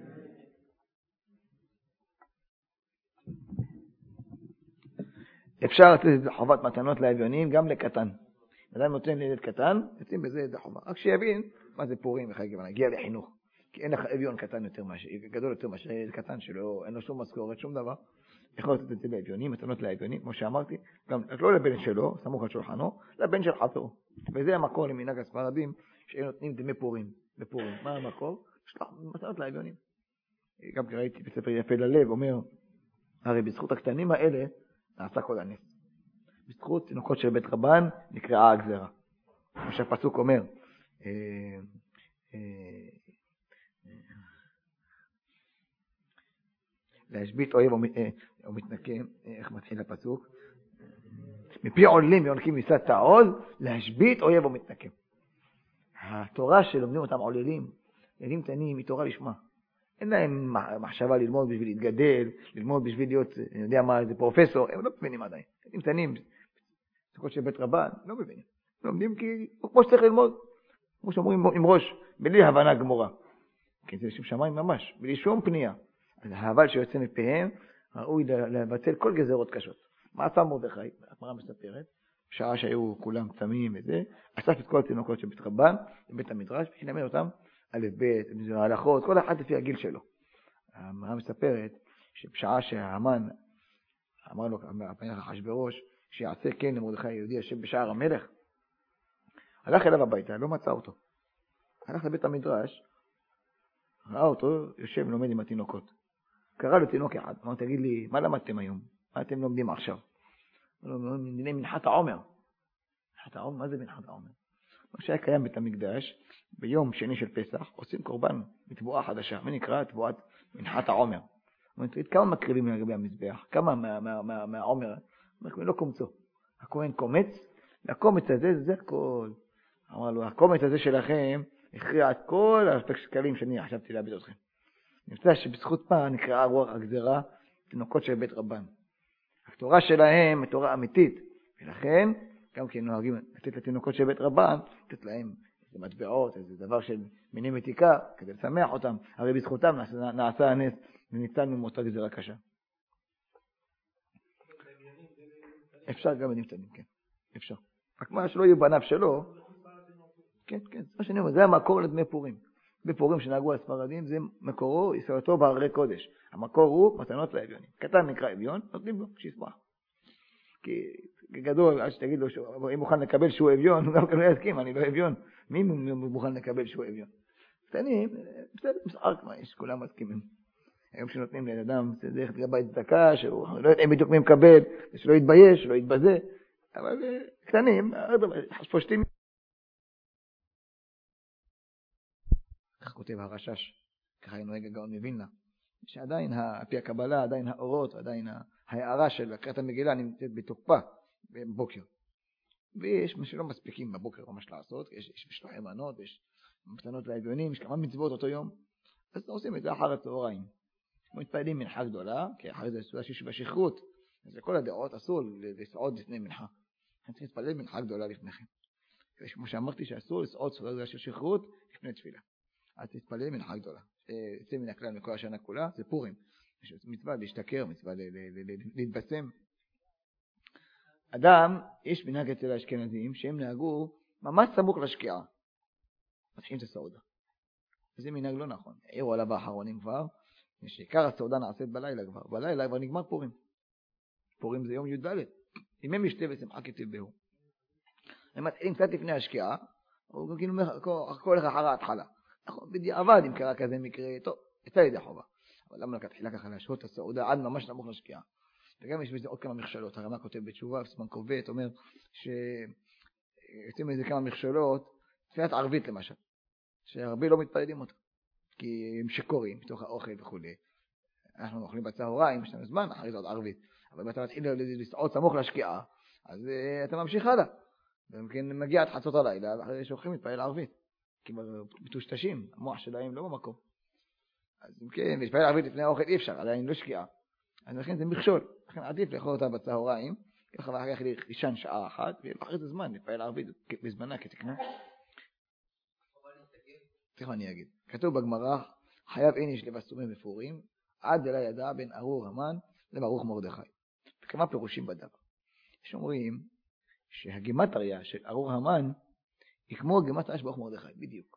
אפשר לתת חובת מתנות לאביונים גם לקטן. אדם נותן לילד קטן, יוצאים בזה ידי חובה. רק שיבין מה זה פורים וחג גבנה, הגיע לחינוך. כי אין לך אביון קטן יותר מאשר, גדול יותר מאשר ילד קטן שלא, אין לו שום משכורת, שום דבר. יכול לתת את זה לאביונים, מתנות לאביונים, כמו שאמרתי, גם לא לבן שלו, סמוך על שולחנו, לבן של חברו. וזה המקור למנהג הספרדים, שהם נותנים דמי פורים, בפורים. מה המקור? שלח מתנות לאביונים. גם ראיתי בספר יפה ללב, אומר, הרי בזכות הקטנים האלה, נעשה כל הנס. בזכות תינוקות של בית רבן, נקראה הגזרה. כמו שהפסוק אומר, להשבית אויב או מתנקם, איך מתחיל הפסוק? מפי עולים יונקים מסת העול, להשבית אויב או מתנקם. התורה שלומדים אותם עוללים, ילדים קטנים, היא תורה לשמה. אין להם מחשבה ללמוד בשביל להתגדל, ללמוד בשביל להיות, אני יודע מה, זה פרופסור, הם לא מבינים עדיין. ילדים קטנים, תינוקות של בית רבן, לא מבינים. לומדים כי, כמו שצריך ללמוד, כמו שאומרים עם ראש, בלי הבנה גמורה. כי זה לשם שמיים ממש, בלי שום פנייה. אז ההבל שיוצא מפיהם, ראוי לבטל כל גזרות קשות. מה עשה מרדכי? הגמרא מספרת, בשעה שהיו כולם צמים וזה, אסף את כל התינוקות של בית רבן, לבית המדרש, וילמד אותם א' ב', ההלכות, כל אחד לפי הגיל שלו. הגמרא מספרת, שבשעה שההמן אמר לו, המלך אחשוורוש, שיעשה כן למרדכי היהודי יושב בשער המלך, הלך אליו הביתה, לא מצא אותו. הלך לבית המדרש, ראה אותו, יושב ולומד עם התינוקות. קרא לו תינוק אחד, אמר, תגיד לי, מה למדתם היום? מה אתם לומדים עכשיו? אמרו, דיני מנחת העומר. מנחת העומר, מה זה מנחת העומר? מה שהיה קיים בית המקדש, ביום שני של פסח, עושים קורבן בתבואה חדשה. מה נקרא? תבואת מנחת העומר. אמרו, תגיד, כמה מקריבים לגבי המזבח? כמה מהעומר? אמרו, לא קומצו. הכהן קומץ, והקומץ הזה, זה הכל. אמר לו, הקומץ הזה שלכם, הכריע את כל השקלים שאני חשבתי להביד אתכם. נמצא שבזכות מה נקראה רוח הגזרה, תינוקות של בית רבן. התורה שלהם היא תורה אמיתית, ולכן גם כן נוהגים לתת לתינוקות של בית רבן, לתת להם איזה מטבעות, איזה דבר של מיני מתיקה, כדי לשמח אותם, הרי בזכותם נעשה, נעשה הנס, וניצלנו מאותה גזרה קשה. אפשר גם בנים קטנים, כן, אפשר. רק מה שלא יהיו בניו שלו, כן, כן, מה שאני אומר, זה המקור לדמי פורים. בפורים שנהגו הספרדים, זה מקורו, ישראלתו בהרי קודש. המקור הוא מתנות לאביונים. קטן נקרא אביון, נותנים לו, שישמח. כי גדול, עד שתגיד לו, אם מוכן לקבל שהוא אביון, הוא גם כן לא יסכים, אני לא אביון. מי מוכן לקבל שהוא אביון? קטנים, בסדר, משחק מה יש, כולם מסכימים. היום שנותנים לאדם, זה דרך גבי צדקה, שהוא לא יודע בדיוק מי מקבל, שלא יתבייש, שלא יתבזה, אבל קטנים, פושטים. כותב הרשש, ככה היא נוהג הגאון מווילנה, שעדיין, על פי הקבלה, עדיין האורות, עדיין ההערה של הקריאת המגילה נמצאת בתוקפה בבוקר. ויש מה שלא מספיקים בבוקר ממש לעשות, יש, יש משלוחי מנות, יש מתנות לאביונים, יש כמה מצוות אותו יום, אז עושים את זה אחר הצהריים. מתפעלים מנחה גדולה, כי אחרי זה סעודה שיש בשכרות, אז לכל הדעות אסור לסעוד לפני מנחה. אנחנו צריכים להתפלל מנחה גדולה לפני כן. כמו שאמרתי שאסור לסעוד סעודה גדולה של שכרות לפני תפילה. אז תתפלל מנחה גדולה. יוצא מן הכלל מכל השנה כולה, זה פורים. יש מצווה להשתכר, מצווה להתבשם. אדם, יש מנהג אצל האשכנזים שהם נהגו ממש סמוך לשקיעה. מתחילים את הסעודה. וזה מנהג לא נכון. העירו עליו האחרונים כבר, שעיקר הסעודה נעשית בלילה כבר. בלילה כבר נגמר פורים. פורים זה יום י"ד. אם הם ישתה ושמחה כתיבהו. הם מתחילים קצת לפני השקיעה, או כאילו כל אחד אחר ההתחלה. בדיעבד אם קרה כזה מקרה, טוב, יצא לידי חובה. אבל למה לכתחילה ככה להשהות את הסעודה עד ממש נמוך לשקיעה? וגם יש בזה עוד כמה מכשלות. הרמ"א כותב בתשובה, סימן קובט, אומר שיוצאים מזה כמה מכשלות, תפילת ערבית למשל, שהרבה לא מתפללים אותה, כי הם שקורים מתוך האוכל וכו'. אנחנו אוכלים בצהריים, יש לנו זמן, אחרי זה עוד ערבית. אבל אם אתה מתחיל לסעוד סמוך לשקיעה, אז אתה ממשיך הלאה. ומכן מגיע עד חצות הלילה, ואחרי שהולכים להתפלל ערבית. כי מטושטשים, המוח שלהם לא במקום. אז אם כן, להתפלל ערבית לפני האוכל אי אפשר, עדיין לא שקיעה. אז לכן זה מכשול. לכן עדיף לאכול אותה בצהריים, ככה ואחר כך לישן שעה אחת, ואחרי זה זמן להתפלל ערבית בזמנה כתקנה. תכף אני אגיד. כתוב בגמרא, חייב אין איש לבשמים ופורים, עד דלה ידע בין ארור המן לברוך מרדכי. וכמה פירושים בדבר. יש אומרים שהגימטריה של ארור המן היא כמו הגימטריה של ברוך מרדכי, בדיוק.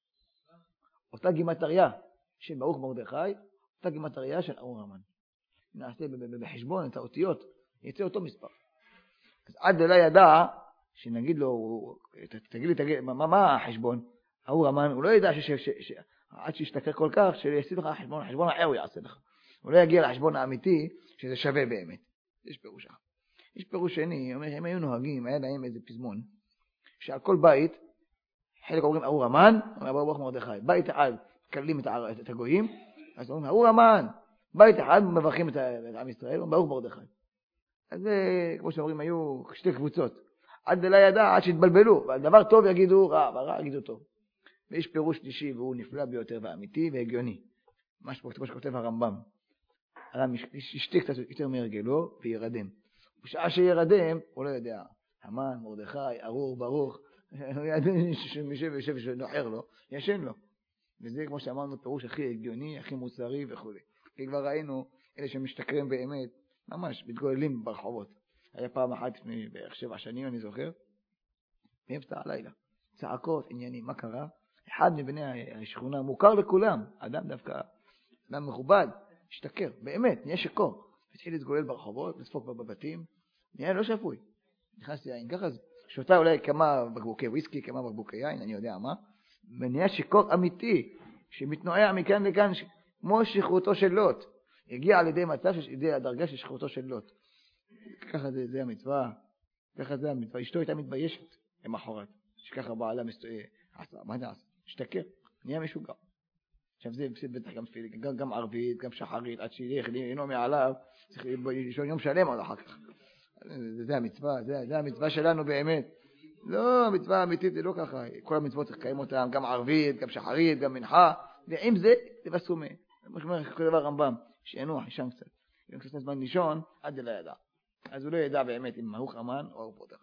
אותה גימטריה של ברוך מרדכי, אותה גימטריה של ארור המן. נעשה בחשבון את האותיות, יצא אותו מספר. אז עד דלה ידע, שנגיד לו, תגיד לי, תגיד, מה, מה החשבון? ארור המן, הוא לא ידע שעד שישתכר כל כך, שיעשה לך חשבון, חשבון אחר הוא יעשה לך. הוא לא יגיע לחשבון האמיתי, שזה שווה באמת. יש פירוש אחר. יש פירוש שני, אומר, הם היו נוהגים, היה להם איזה פזמון, שעל כל בית, חלק אומרים ארור המן, אומר ברוך מרדכי. בית אחד, מקללים את הגויים, אז אומרים, ארור המן. בית אחד, מברכים את עם ישראל, אומר ברוך מרדכי. אז זה, כמו שאומרים, היו שתי קבוצות. עד דלה ידע, עד שהתבלבלו, ועל דבר טוב יגידו רע, והרע יגידו טוב. ויש פירוש שלישי, והוא נפלא ביותר ואמיתי והגיוני. מה שכותב הרמב"ם. אדם ישתה קצת יותר מהרגלו וירדם. בשעה שירדם, הוא לא יודע, המן, מרדכי, ארור, ברוך, מי שיושב ונוחר לו, ישן לו. וזה כמו שאמרנו, פירוש הכי הגיוני, הכי מוסרי וכו'. כי כבר ראינו, אלה שמשתכרים באמת, ממש מתגוללים ברחובות. היה פעם אחת לפני בערך שבע שנים, אני זוכר, באמצע הלילה. צעקות, עניינים, מה קרה? אחד מבני השכונה מוכר לכולם, אדם דווקא, אדם מכובד, השתכר, באמת, נהיה שקור. התחיל להתגולל ברחובות, לצפוק בבתים, נהיה לא שפוי. נכנס ליין, ככה שותה אולי כמה בקבוקי וויסקי, כמה בקבוקי יין, אני יודע מה, ונהיה שקור אמיתי, שמתנועע מכאן לכאן, כמו שכרותו של לוט. הגיע על ידי מצב, ידי הדרגה של שכרותו של לוט. ככה זה, זה המצווה, ככה זה המצווה. אשתו הייתה מתביישת למחרת, שככה בעלה מסתובב, מה זה עשה? השתכר, נהיה משוגע. עכשיו זה בטח גם תפילה, גם, גם ערבית, גם שחרית, עד שילך, אינו מעליו, צריך לישון יום שלם עוד אחר כך. זה, זה המצווה, זה, זה המצווה שלנו באמת. לא, המצווה האמיתית זה לא ככה. כל המצוות צריך לקיים אותם, גם ערבית, גם שחרית, גם מנחה, ועם זה תבסומה. כמו שאומר כל דבר רמב"ם, שינוח, ישן קצת. אם קצת זמן לישון, עד זה לא ידע. אז הוא לא ידע באמת אם הוא חמן או הוא פותח.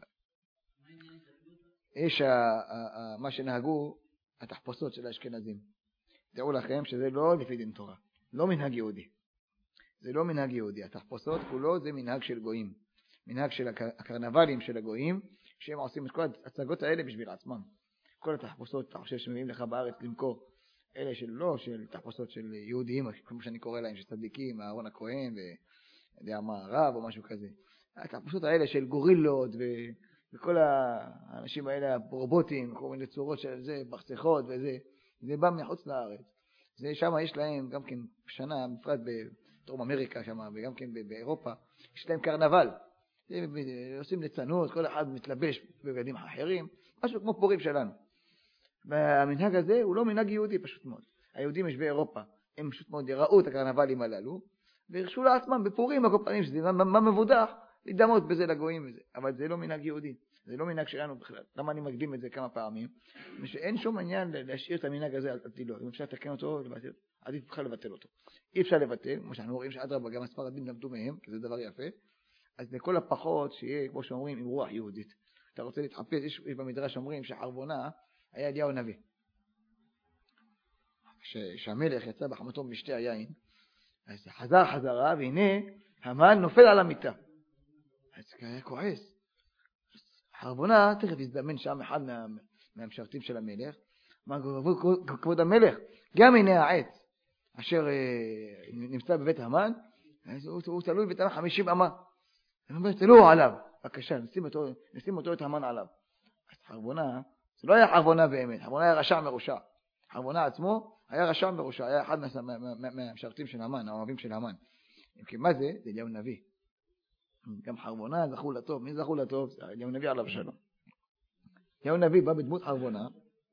יש מה שנהגו התחפושות של האשכנזים. תראו לכם שזה לא לפי דין תורה, לא מנהג יהודי. זה לא מנהג יהודי, התחפושות כולו זה מנהג של גויים. מנהג של הקרנבלים של הגויים, שהם עושים את כל ההצגות האלה בשביל עצמם. כל התחפושות, אתה חושב שמביאים לך בארץ למכור, אלה של לא, של תחפושות של יהודיים, כמו שאני קורא להם, של צדיקים, אהרון הכהן, ויודע מה, הרב או משהו כזה. התחפושות האלה של גורילות ו... וכל האנשים האלה, הרובוטים, כל מיני צורות של זה, בחצחות וזה, זה בא מחוץ לארץ. זה שם יש להם גם כן שנה, בפרט בדרום אמריקה שם, וגם כן באירופה, יש להם קרנבל. עושים ליצנות, כל אחד מתלבש בבגדים אחרים, משהו כמו פורים שלנו. והמנהג הזה הוא לא מנהג יהודי פשוט מאוד. היהודים יש באירופה, הם פשוט מאוד ראו את הקרנבלים הללו, והרשו לעצמם בפורים הקופנים, שזה מה מבודח, להידמות בזה לגויים וזה. אבל זה לא מנהג יהודי, זה לא מנהג שלנו בכלל. למה אני מקדים את זה כמה פעמים? שאין שום עניין להשאיר את המנהג הזה על תילו. אם אפשר לתקן אותו, עדיף בכלל לבטל אותו. אי אפשר לבטל, כמו שאנחנו רואים שאדרבה, גם הספרדים למדו מהם, כי זה דבר יפה. אז לכל הפחות שיהיה, כמו שאומרים, עם רוח יהודית. אתה רוצה להתחפש, יש, יש במדרש אומרים שחרבונה היה אליהו נביא. כשהמלך יצא בחמתו משתי היין, אז חזר חזרה, והנה המן נופל על המיטה. אז היה כועס. חרבונה תכף הזדמן שם אחד מה, מהמשרתים של המלך. מה כבוד המלך? גם הנה העץ אשר אה, נמצא בבית המן, הוא, הוא תלוי בתנא חמישים אמה. אני אומר, תלו עליו. בבקשה, נשים אותו, נשים אותו את המן עליו. אז חרבונה, זה לא היה חרבונה באמת, חרבונה היה רשע מרושע. חרבונה עצמו היה רשע מרושע, היה אחד מהמשרתים של המן, האוהבים של המן. כי מה זה? זה אליהו נביא. גם חרבונה זכו לטוב. מי זכו לטוב? זה אליהו נביא עליו שלום. אליהו נביא בא בדמות חרבונה,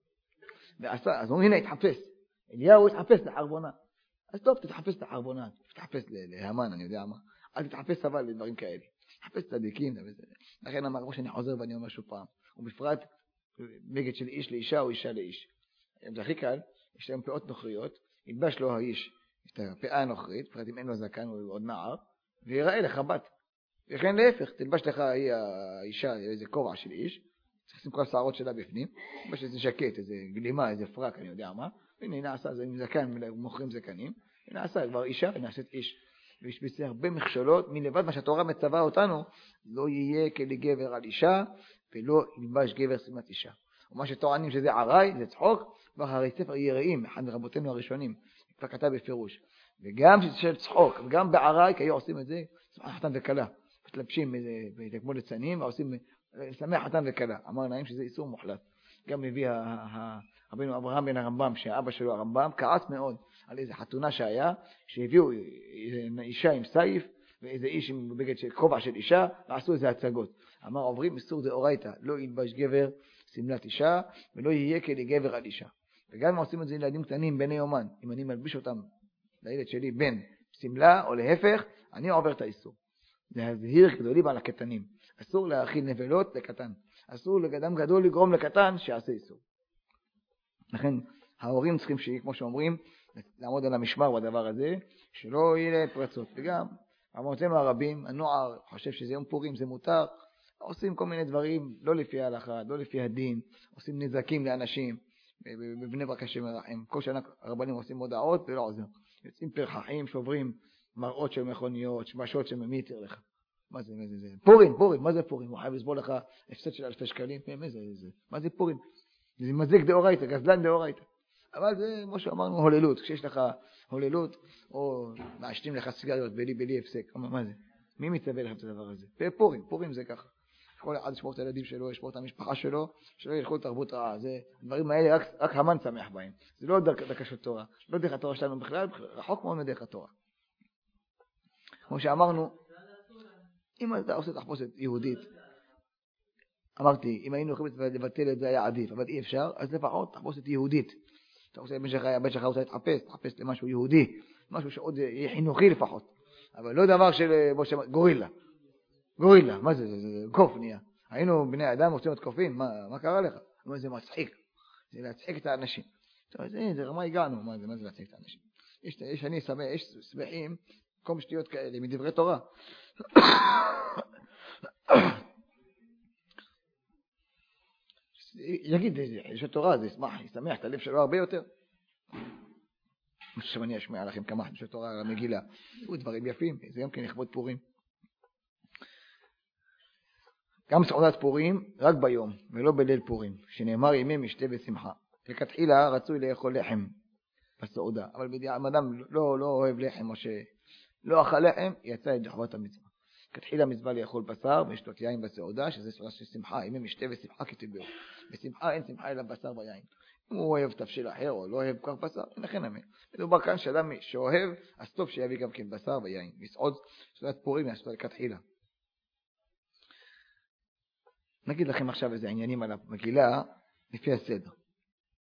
ועשה, אז הוא הנה התחפש. אליהו התחפש לחרבונה. אז טוב, תתחפש לחרבונה, תתחפש להמן, אני יודע מה. אל תתחפש אבל לדברים כאלה. תתחפש צדיקים. לכן אמר, כמו שאני חוזר ואני אומר שוב פעם, ובפרט בגד של איש לאישה או אישה לאיש. זה הכי קל, יש להם פאות נוכריות, ילבש לו האיש את הפאה הנוכרית, בפרט אם אין לו זקן או עוד נער, ויראה לך בת. וכן להפך, תלבש לך היא האישה איזה כובע של איש, צריך לשים כל השערות שלה בפנים, תלבש איזה שקט, איזה גלימה, איזה פרק, אני יודע מה, והנה נעשה, זה עם זקן, מוכרים זקנים, ונעשה כבר אישה ונעשית איש. ויש בזה הרבה מכשלות, מלבד מה שהתורה מצווה אותנו, לא יהיה כלי גבר על אישה, ולא ילבש גבר שימת אישה. ומה שטוענים שזה ערי, זה צחוק, ואחרי ספר יראים, אחד מרבותינו הראשונים, כבר כתב בפירוש. וגם של צחוק, וגם בערי, כי היו עושים את זה, שמח חתן וקלה. מתלבשים כמו ליצנים, ועושים שמח חתן וקלה. אמר להם שזה איסור מוחלט. גם מביא רבינו אברהם בן הרמב"ם, שהאבא שלו הרמב"ם, כעס מאוד על איזו חתונה שהיה, שהביאו אישה עם סייף, ואיזה איש עם בגד של כובע של אישה, ועשו איזה הצגות. אמר, עוברים איסור דאורייתא, לא ילבש גבר שמלת אישה, ולא יהיה כלי גבר על אישה. וגם אם עושים את זה לילדים קטנים בני יומן, אם אני מלביש אותם לילד שלי בן שמלה או להפך, אני עובר את האיסור. להזהיר גדולים על הקטנים. אסור להאכיל נבלות לקטן. אסור לגדם גדול לגרום לקטן שיעשה איסור. לכן ההורים צריכים שיהיה, כמו שאומרים, לעמוד על המשמר בדבר הזה, שלא יהיה פרצות. וגם, אמרתנו הרבים, הנוער חושב שזה יום פורים, זה מותר, עושים כל מיני דברים, לא לפי ההלכה, לא לפי הדין, עושים נזקים לאנשים, בבני ברק השם ירחם. כל שנה הרבנים עושים מודעות ולא עוזר. יוצאים פרחחים, שוברים מראות של מכוניות, שמשות של מי יתר לך. מה זה, מה זה, זה? פורים, פורים, מה זה פורים? הוא חייב לסבול לך הפסד של אלפי שקלים, מה זה, זה? מה זה פורים? זה מזיק דאורייתא, גזלן דאורייתא. אבל זה, כמו שאמרנו, הוללות. כשיש לך הוללות, או מעשנים לך סיגריות בלי, בלי הפסק. מה זה? מי מצווה לכם את הדבר הזה? פורים, פורים זה ככה. כל אחד ישמור את הילדים שלו, ישמור את המשפחה שלו, שלא ילכו לתרבות רעה. זה, הדברים האלה, רק, רק המן שמח בהם. זה לא דרכו של תורה. לא דרך התורה שלנו בכלל, רחוק מאוד מדרך התורה. כמו שאמרנו, אם אתה עושה תחפושת יהודית, אמרתי, אם היינו יכולים לבטל את זה היה עדיף, אבל אי אפשר, אז לפחות תחפושת יהודית. אתה רוצה, הבן שלך רוצה להתחפש, תחפש למשהו יהודי, משהו שעוד יהיה חינוכי לפחות. אבל לא דבר של גורילה. גורילה, מה זה? זה קוף נהיה. היינו בני אדם רוצים להיות קופים, מה, מה קרה לך? מה זה מצחיק? זה להצחיק את האנשים. טוב, זה, זה רמה הגענו, מה זה, מה זה להצחיק את האנשים? יש, יש אני שמח, יש שמחים, כל שטויות כאלה, מדברי תורה. יגיד, יש תורה, זה ישמח, ישמח את הלב שלו הרבה יותר. עכשיו אני אשמע לכם כמה של תורה על המגילה. זה דברים יפים, זה יום כן לכבוד פורים. גם סעודת פורים רק ביום, ולא בליל פורים, שנאמר ימי משתה ושמחה. לכתחילה רצוי לאכול לחם בסעודה, אבל אדם לא, לא אוהב לחם, או שלא אכל לחם, יצא את חובת המצווה. כתחילה מצווה לאכול בשר ושתות יין בסעודה, שזה סעודה של שמחה, ימי משתה ושמחה כתיבהו. בשמחה אין שמחה אלא בשר ויין. אם הוא אוהב תבשיל אחר או לא אוהב כך בשר, לכן אמן. מדובר כאן שאדם שאוהב, אז טוב שיביא גם כן בשר ויין. מסעוד סעודת פורים יעשו לכתחילה. נגיד לכם עכשיו איזה עניינים על המגילה לפי הסדר.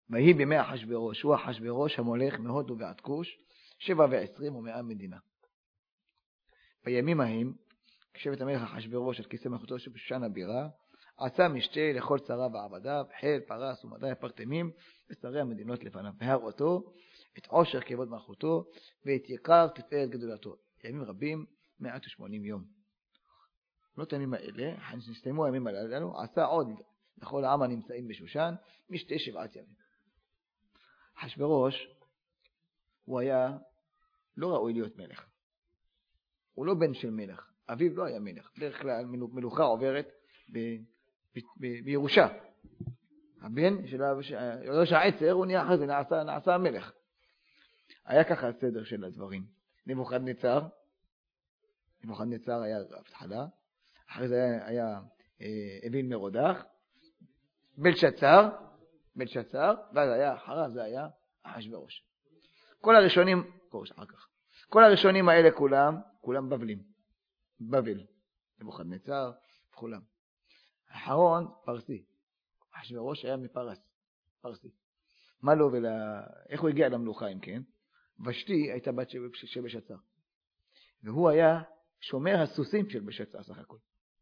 ויהי בימי אחשוורוש, הוא אחשוורוש המולך מהודו ועד כוש, שבע ועשרים ומאה מדינה. בימים ההם, כשבט המלך אחשוורוש על כיסא מלכותו שבשושן הבירה, עשה משתה לכל שריו ועבדיו, חיל, פרס ומדי הפרטמים, ושרי המדינות לפניו, והראותו את עושר כבוד מלכותו, ואת יקר תפארת גדולתו. ימים רבים, מאה ושמונים יום. לא את הימים האלה, נסתיימו הימים הללו, עשה עוד לכל העם הנמצאים בשושן, משתה שבעת ימים. אחשוורוש, הוא היה לא ראוי להיות מלך. הוא לא בן של מלך. אביו לא היה מלך. בדרך כלל מלוכה עוברת ב, ב, ב, בירושה. הבן של ראש העצר, הוא נהיה אחרי זה, נעשה, נעשה המלך. היה ככה הסדר של הדברים. נבוכדנצר, נבוכדנצר היה בהתחלה, אחרי זה היה, היה אה, אביל מרודח, בלשצר, בלשצר, ואז היה, אחריו זה היה אחשוורוש. כל הראשונים, קורש אחר כך. כל הראשונים האלה כולם, כולם בבלים. בבל. נבוכדנצר, כולם. האחרון, פרסי. אחשוורוש היה מפרס. פרסי. מה לו ולה... איך הוא הגיע למלוכה, אם כן? ושתי הייתה בת של בשצר. והוא היה שומר הסוסים של בשצר, סך הכל.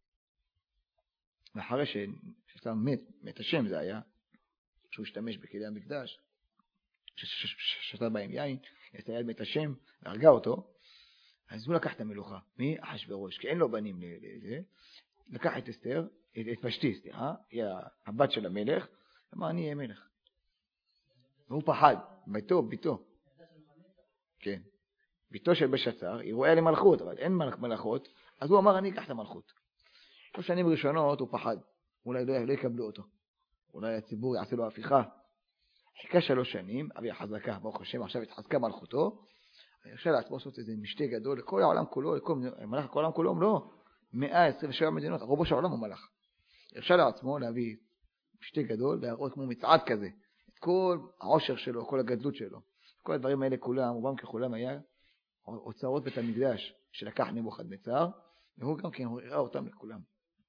ואחרי שבשצר מת, מת השם זה היה, שהוא השתמש בכלי המקדש, ששתה בהם יין, יצא יד מת השם, והרגה אותו, אז הוא לקח את המלוכה, מי? אחשוורוש, כי אין לו בנים לזה, לקח את אסתר, את, את ושתי, סליחה, היא הבת של המלך, אמר, אני אהיה מלך. והוא פחד, ביתו, ביתו. כן. ביתו של בשצר, היא רואה למלכות, אבל אין מלכות, אז הוא אמר, אני אקח את המלכות. שלוש שנים ראשונות הוא פחד, אולי לא, לא יקבלו אותו. אולי הציבור יעשה לו הפיכה. חיכה שלוש שנים, אבי החזקה, ברוך השם, עכשיו התחזקה מלכותו, אפשר לעצמו לעשות איזה משתה גדול לכל העולם כולו, לכל מלך, כל העולם כולו, לא, מאה עשרים ושבע מדינות, רובו של העולם הוא מלך. אפשר לעצמו להביא משתה גדול, להראות כמו מצעד כזה, את כל העושר שלו, כל הגדלות שלו. כל הדברים האלה כולם, רובם ככולם היה אוצרות בית המקדש שלקח נבוכדנצר, והוא גם כן הראה אותם לכולם.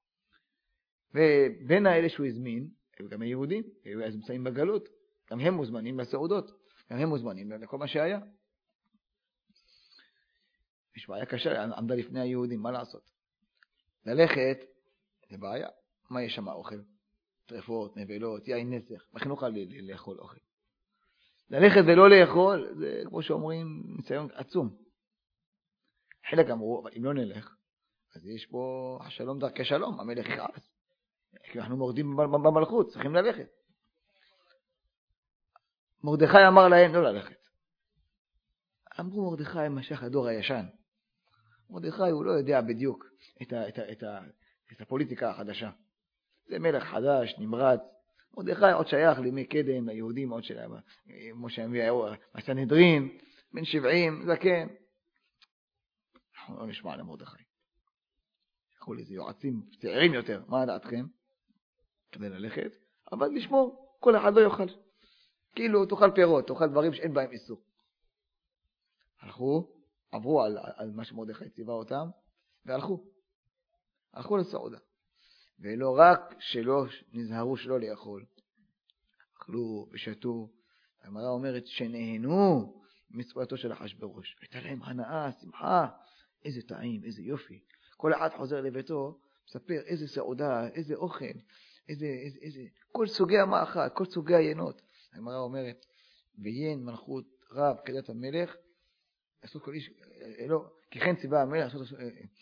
ובין האלה שהוא הזמין, היו גם היהודים, היו אז נמצאים בגלות, גם הם מוזמנים לסעודות, גם הם מוזמנים לכל מה שהיה. יש בעיה קשה, עמדה לפני היהודים, מה לעשות? ללכת, זה בעיה. מה יש שם אוכל? טרפות, נבלות, יין נסך, איך נוכל לאכול אוכל? ללכת ולא לאכול, זה כמו שאומרים, ניסיון עצום. חלק אמרו, אבל אם לא נלך, אז יש פה השלום דרכי שלום, המלך יכעס. כי אנחנו מורדים במלכות, צריכים ללכת. מרדכי אמר להם לא ללכת. אמרו מרדכי משך הדור הישן. מרדכי הוא לא יודע בדיוק את, ה, את, ה, את, ה, את הפוליטיקה החדשה. זה מלך חדש, נמרץ. מרדכי עוד שייך לימי קדם, ליהודים עוד שלהם, כמו שהם הביאו, הסנהדרין, בן שבעים, זקן. אנחנו לא נשמע למרדכי. יכולו לזה יועצים צעירים יותר, מה דעתכם? כדי ללכת, אבל לשמור, כל אחד לא יאכל. כאילו תאכל פירות, תאכל דברים שאין בהם איסור. הלכו, עברו על, על מה שמרדכי ציווה אותם, והלכו. הלכו לסעודה. ולא רק שלא נזהרו שלא לאכול. אכלו ושתו. הגמרא אומרת שנהנו מצוותו של אחשוורוש. הייתה להם הנאה, שמחה, איזה טעים, איזה יופי. כל אחד חוזר לביתו, מספר איזה סעודה, איזה אוכל, איזה, איזה, איזה, כל סוגי המאכל, כל סוגי היינות. הגמרא אומרת, ויין מלכות רב כדת המלך, לעשות כל איש, לא, כי כן ציווה המלך, לעשות,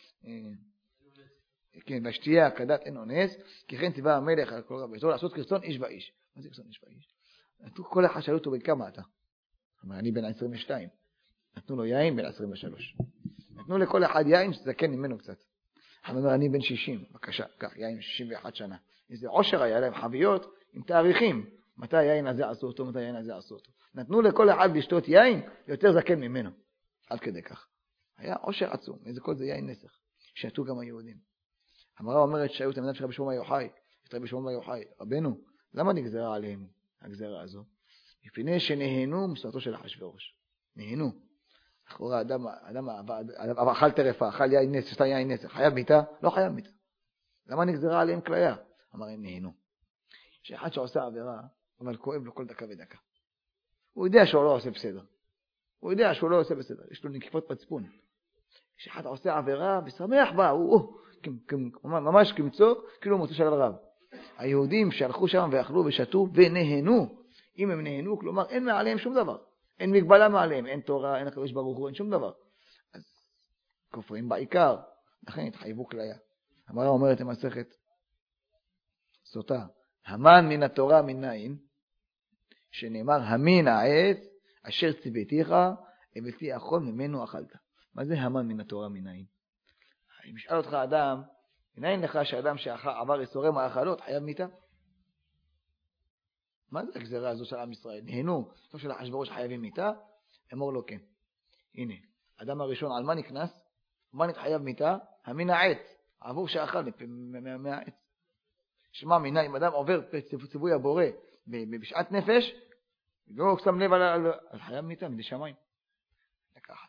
כן, והשתייה כדת אין אונס, כי כן ציווה המלך על כל רב ביתו, לעשות כרצון איש ואיש. מה זה כרצון איש ואיש? נתנו כל אחד שאלו אותו בן כמה אתה? אמר, אני בן עשרים ושתיים. נתנו לו יין בן עשרים ושלוש. נתנו לכל אחד יין שזקן ממנו קצת. הוא אומר, אני בן שישים, בבקשה, כך, יין שישים ואחת שנה. איזה עושר היה להם חביות עם תאריכים. מתי היין הזה עשו אותו, מתי היין הזה עשו אותו. נתנו לכל אחד לשתות יין יותר זקן ממנו. עד כדי כך. היה עושר עצום, איזה כל זה יין נסך. שתו גם היהודים. המראה אומרת שהיו את המדינה שלך בשלום היוחאי, יותר בשלום היוחאי. רבנו, למה נגזרה עליהם הגזרה הזו? מפני שנהנו מסעתו של אחשוורוש. נהנו. אחורה, אדם, אדם, אדם, אכל טרפה, אכל יין נסך, שתה יין נסך, חייב מיתה? לא חייב מיתה. למה נגזרה עליהם כליה? אמר, הם נהנו. שאחד שעושה עבירה, אבל כואב לו כל דקה ודקה. הוא יודע שהוא לא עושה בסדר. הוא יודע שהוא לא עושה בסדר. יש לו נקיפות מצפון. כשאחד עושה עבירה ושמח בה, הוא ממש כמצוא, כאילו מוצא של הרב. היהודים שהלכו שם ואכלו ושתו ונהנו. אם הם נהנו, כלומר אין מעליהם שום דבר. אין מגבלה מעליהם, אין תורה, אין הקדוש ברוך הוא, אין שום דבר. אז כופרים בעיקר, לכן התחייבו כליה. המראה אומרת למסכת סוטה, המן מן התורה מנין, שנאמר המין העץ אשר ציוויתיך, הבאתי אכול ממנו אכלת. מה זה המן מן התורה מנין? אם ישאל אותך אדם, מנין לך שאדם שעבר איסורי מאכלות חייב מיתה? מה זה הגזרה הזו של עם ישראל? נהנו, טוב של אחשוורוש חייבים מיתה? אמור לו כן. הנה, אדם הראשון על מה נקנס? מה נתחייב מיתה? המין העץ, עבור שאכל מהעץ. שמע מינה, אם אדם עובר ציווי הבורא בשעת נפש, לא שם לב על חייב מיתה, מדי שמיים. לקחת.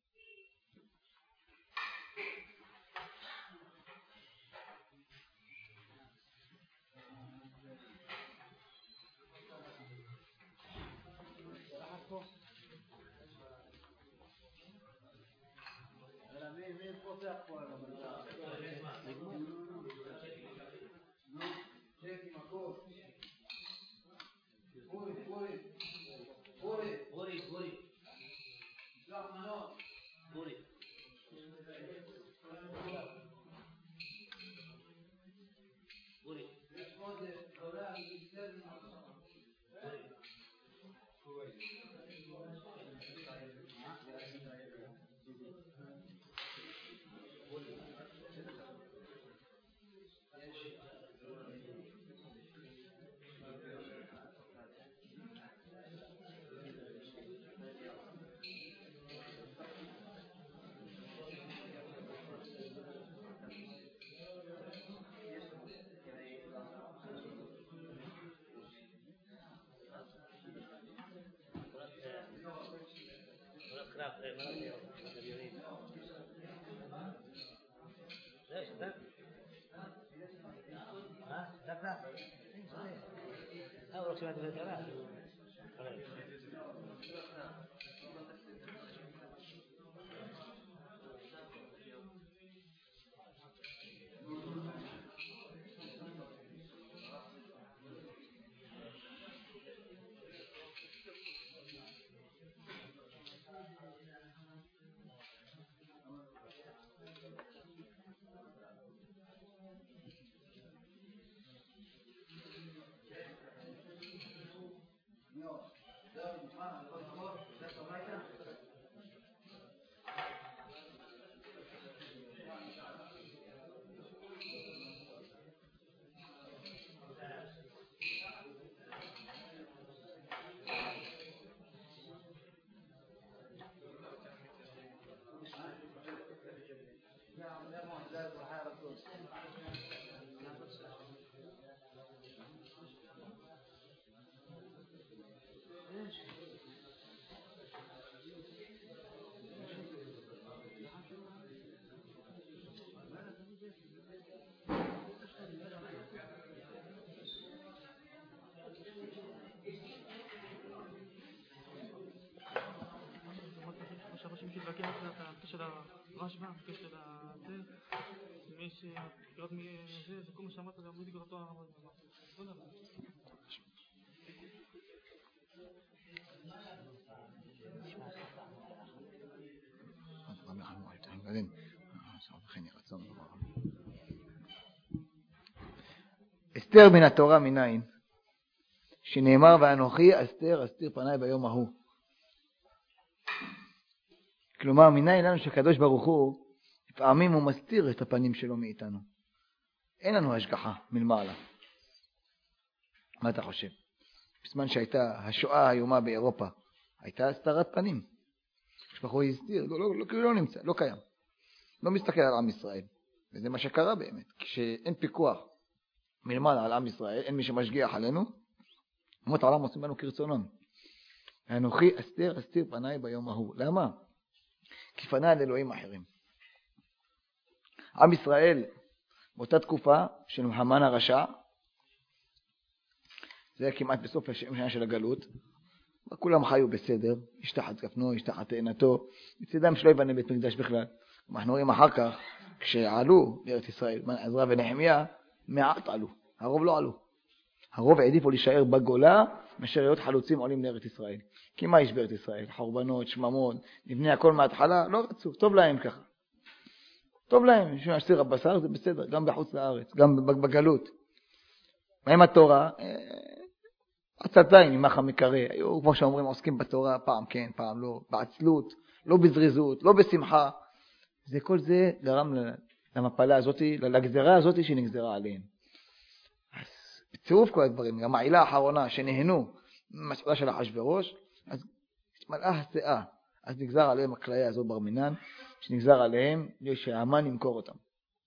מתווכח את הקטע של הרשב"א, הקטע של זה, מי שקראת מזה, זה כל מה שאמרת, זה אמרו גרתו הרב. בוא נראה. אסתר מן התורה מנין, שנאמר ואנוכי אסתר אסתיר פניי ביום ההוא. כלומר, מנין לנו שהקדוש ברוך הוא, לפעמים הוא מסתיר את הפנים שלו מאיתנו. אין לנו השגחה מלמעלה. מה אתה חושב? בזמן שהייתה השואה האיומה באירופה, הייתה הסתרת פנים. כשבחור הסתיר, לא, לא, לא, לא נמצא, לא קיים. לא מסתכל על עם ישראל. וזה מה שקרה באמת. כשאין פיקוח מלמעלה על עם ישראל, אין מי שמשגיח עלינו, אומות העולם עושים בנו כרצונם. ואנוכי אסתר אסתיר פניי ביום ההוא. למה? כי פנה על אלוהים אחרים. עם ישראל, באותה תקופה של המן הרשע, זה היה כמעט בסוף השנה של הגלות, כולם חיו בסדר, איש תחת כפנו, איש תחת תאנתו, מצדם שלא יבנה בית מקדש בכלל. אנחנו רואים אחר כך, כשעלו לארץ ישראל, עזרא ונחמיה, מעט עלו, הרוב לא עלו. הרוב העדיפו להישאר בגולה, מאשר להיות חלוצים עולים לארץ ישראל. כי מה יש בארץ ישראל? חורבנות, שממות, נבנה הכל מההתחלה, לא רצו, טוב להם ככה. טוב להם, יש סיר הבשר, זה בסדר, גם בחוץ לארץ, גם בגלות. מה עם התורה? עצתיים, ממך המקרה, היו, כמו שאומרים, עוסקים בתורה, פעם כן, פעם לא, בעצלות, לא בזריזות, לא בשמחה. זה כל זה גרם למפלה הזאת, לגזרה הזאת שנגזרה עליהם. אז בצירוף כל הדברים, גם העילה האחרונה שנהנו מהסעודה של אחשוורוש, אז התמלאה הסאה, אז נגזר עליהם הכליה הזו בר מינן, שנגזר עליהם שהאמן ימכור אותם.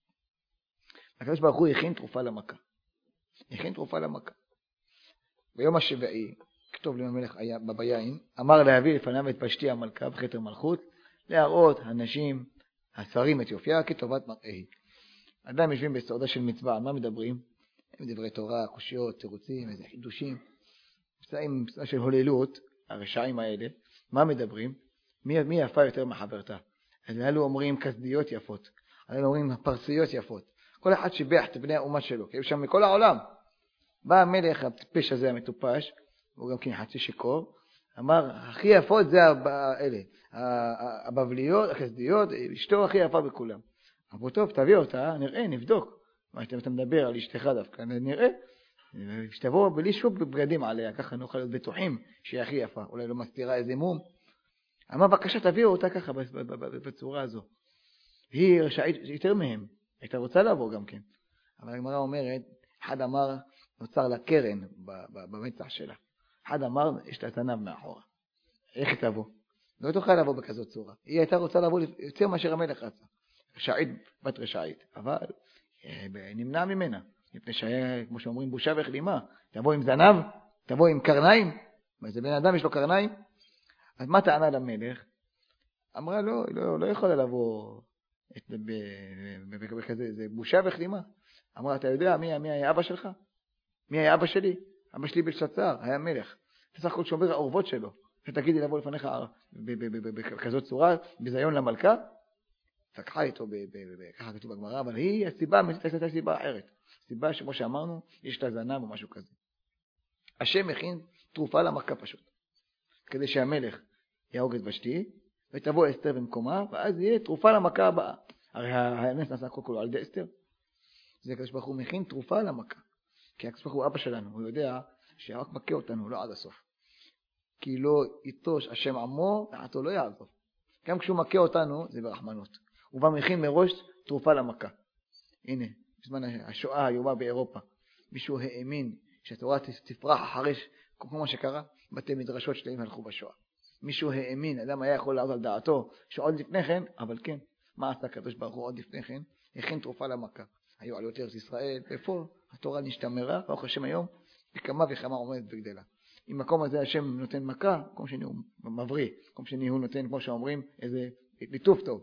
הקדוש ברוך הוא הכין תרופה למכה. הכין תרופה למכה. ביום השביעי, כתוב לי המלך בביין, אמר להביא לפניו את פשטי המלכה בכתר מלכות, להראות הנשים, השרים את יופייה כטובת מראי. אדם יושבים בסעודה של מצווה, על מה מדברים? הם דברי תורה, קושיות, תירוצים, איזה חידושים. עם מצווה של הוללות, הרשעים האלה, מה מדברים? מי, מי יפה יותר מחברתה? אז אלו אומרים כסדיות יפות, אלו אומרים פרסיות יפות. כל אחד שיבח את בני האומה שלו, כי היו שם מכל העולם. בא המלך הטיפש הזה המטופש, הוא גם כן חצי שיקור, אמר, הכי יפות זה אלה, הבבליות, הכסדיות, אשתו הכי יפה בכולם. אמרו, טוב, תביא אותה, נראה, נבדוק. מה אתה מדבר על אשתך דווקא, נראה. שתבוא בלי שום בגדים עליה, ככה נוכל להיות בטוחים שהיא הכי יפה, אולי לא מסתירה איזה מום. אמר, בבקשה, תביאו אותה ככה בצורה הזו. היא רשאית יותר מהם, הייתה רוצה לעבור גם כן. אבל הגמרא אומרת, אחד אמר, נוצר לה קרן במצח שלה. אחד אמר, יש לה זנב מאחורה. איך היא תבוא? לא תוכל לבוא בכזאת צורה. היא הייתה רוצה לבוא יותר מאשר המלך רצה. רשאית בת רשאית, אבל נמנע ממנה. מפני שהיה, כמו שאומרים, בושה וכלימה. תבוא עם זנב, תבוא עם קרניים. זה בן אדם יש לו קרניים. אז מה טענה למלך? אמרה, לא, לא, לא יכולה לבוא בכזה, זה בושה וכלימה. אמרה, אתה יודע מי, מי היה אבא שלך? מי היה אבא שלי? אבא שלי בלשצר, היה מלך. אתה סך הכל שומר העורבות שלו. שתגידי לבוא לפניך בכזאת צורה, בזיון למלכה? תקחה איתו, ככה כתוב בגמרא, אבל היא הסיבה, הייתה סיבה אחרת. סיבה שכמו שאמרנו, יש לה זנב או משהו כזה. השם מכין תרופה למכה פשוט. כדי שהמלך יהוג את ושתי, ותבוא אסתר במקומה, ואז יהיה תרופה למכה הבאה. הרי הנס נעשה כל כולו על ידי אסתר. זה הקדוש ברוך הוא מכין תרופה למכה. כי הקדוש ברוך הוא אבא שלנו, הוא יודע שרק מכה אותנו, לא עד הסוף. כי לא יטוש השם עמו, ועתו לא יעזוב. גם כשהוא מכה אותנו, זה ברחמנות. הוא בא מכין מראש תרופה למכה. הנה, בזמן השואה היובה באירופה, מישהו האמין שהתורה תפרח אחרי, כמו שקרה, בתי מדרשות שלהם הלכו בשואה. מישהו האמין, אדם היה יכול לעזור על דעתו, שעוד לפני כן, אבל כן, מה עשה הקדוש ברוך הוא עוד לפני כן? הכין תרופה למכה. היו עליות ארץ ישראל, איפה? התורה נשתמרה, ברוך השם היום, בכמה וכמה עומדת בגדלה. אם מקום הזה השם נותן מכה, כמו שני הוא מבריא, כמו שני הוא נותן, כמו שאומרים, איזה ליטוף טוב.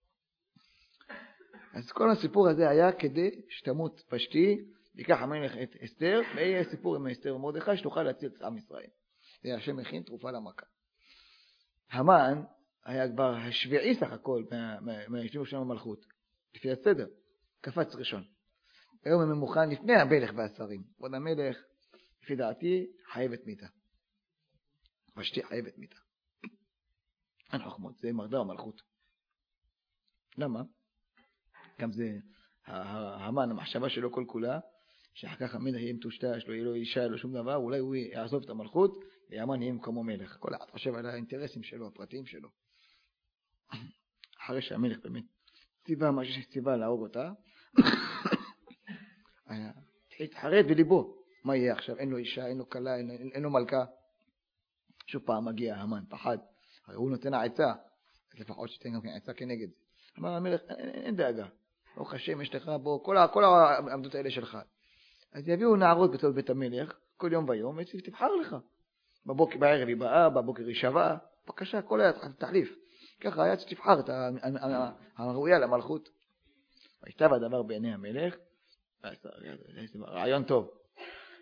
אז כל הסיפור הזה היה כדי שתמות פשטי, ייקח המלך את אסתר, ויהיה סיפור עם אסתר ומרדכי, שתוכל להציל את עם ישראל. זה השם מכין תרופה למכה. המן היה כבר השביעי סך הכל מהיושבים שם במלכות, לפי הסדר, קפץ ראשון. היום הם מוכן לפני המלך והשרים. עוד המלך, לפי דעתי, חייבת מיתה. פשטי חייבת מיתה. אין חוכמות, זה מרדה המלכות. למה? גם זה, המן, המחשבה שלו כל כולה, שאחר כך המלך יהיה מטושטש, לא יהיה לו אישה, לא שום דבר, אולי הוא יעזוב את המלכות, והמן יהיה כמו מלך. כל אחד חושב על האינטרסים שלו, הפרטיים שלו. אחרי שהמלך באמת ציווה מה שציווה להרוג אותה, התחרט בליבו. מה יהיה עכשיו? אין לו אישה, אין לו כלה, אין, אין, אין לו מלכה. שוב פעם מגיע המן, פחד. הרי הוא נותן העצה, אז לפחות שתן גם העצה כנגד זה. אמר המלך, אין, אין, אין דאגה. ברוך השם, יש לך בו, כל, כל העמדות האלה שלך. אז יביאו נערות בתוך בית המלך, כל יום ויום, ותבחר לך. בבוקר, בערב היא באה, בבוקר היא שווה, בבקשה, כל היה תחליף. ככה היה שתבחר את הראויה למלכות. הייתה והדבר בעיני המלך, רעיון טוב.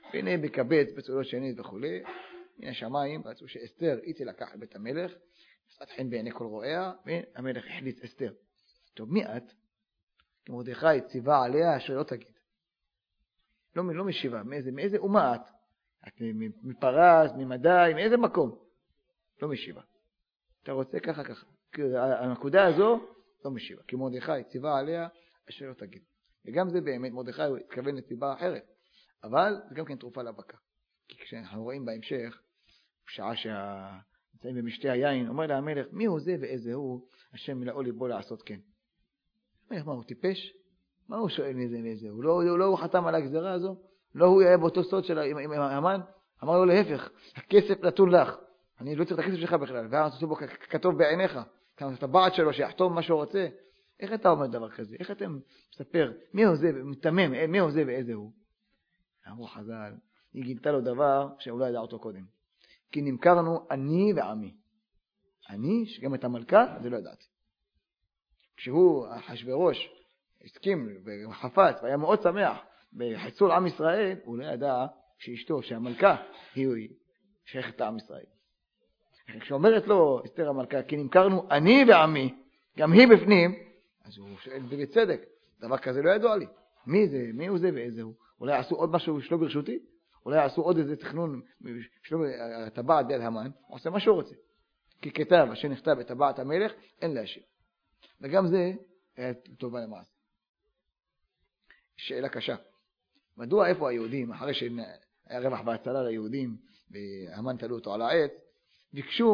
והנה בקבץ בצורות שנית וכו', מן השמיים רצו שאסתר היא תלקח לבית המלך, מצאת חן בעיני כל רואיה, והמלך החליט אסתר. טוב, מי את? כי מרדכי ציווה עליה אשר לא תגיד. לא, לא משיבה, מאיזה, מאיזה אומה את? את מפרס, ממדי, מאיזה מקום? לא משיבה. אתה רוצה ככה ככה. הנקודה הזו לא משיבה, כי מרדכי ציווה עליה אשר לא תגיד. וגם זה באמת, מרדכי הוא התכוון לסיבה אחרת, אבל זה גם כן תרופה לבקה. כי כשאנחנו רואים בהמשך, בשעה שנמצאים במשתה היין, אומר לה המלך, מי הוא זה ואיזה הוא, השם מלאו ליבו לעשות כן. המלך, מה הוא טיפש? מה הוא שואל מזה ואיזה הוא? לא, לא, לא הוא חתם על הגזרה הזו? לא הוא היה באותו סוד של המן? אמר לו להפך, הכסף נתון לך. אני לא צריך את הכסף שלך בכלל, ואז עשו בו כתוב בעיניך, את הבעד שלו שיחתום מה שהוא רוצה. איך אתה אומר דבר כזה? איך אתם מספר? מי הוא זה? מתמם, מי הוא זה ואיזה הוא? אמרו חז"ל, היא גילתה לו דבר שהוא לא ידע אותו קודם. כי נמכרנו אני ועמי. אני, שגם את המלכה, זה לא ידעתי. כשהוא, אחשוורוש, הסכים וחפץ והיה מאוד שמח בחיסול עם ישראל, הוא לא ידע שאשתו, שהמלכה, היא שייכת לעם ישראל. כשאומרת לו אסתר המלכה, כי נמכרנו אני ועמי, גם היא בפנים, אז הוא שואל בצדק, דבר כזה לא ידוע לי. מי זה? מי הוא זה ואיזה הוא? אולי עשו עוד משהו שלא ברשותי? אולי עשו עוד איזה תכנון שלא טבעת ביד המן? הוא עושה מה שהוא רוצה. כי כתב אשר נכתב בטבעת המלך, אין להשיב. וגם זה היה טובה למעשה. שאלה קשה. מדוע איפה היהודים, אחרי שהיה רווח והצלה ליהודים, והמן תלו אותו על העץ, ביקשו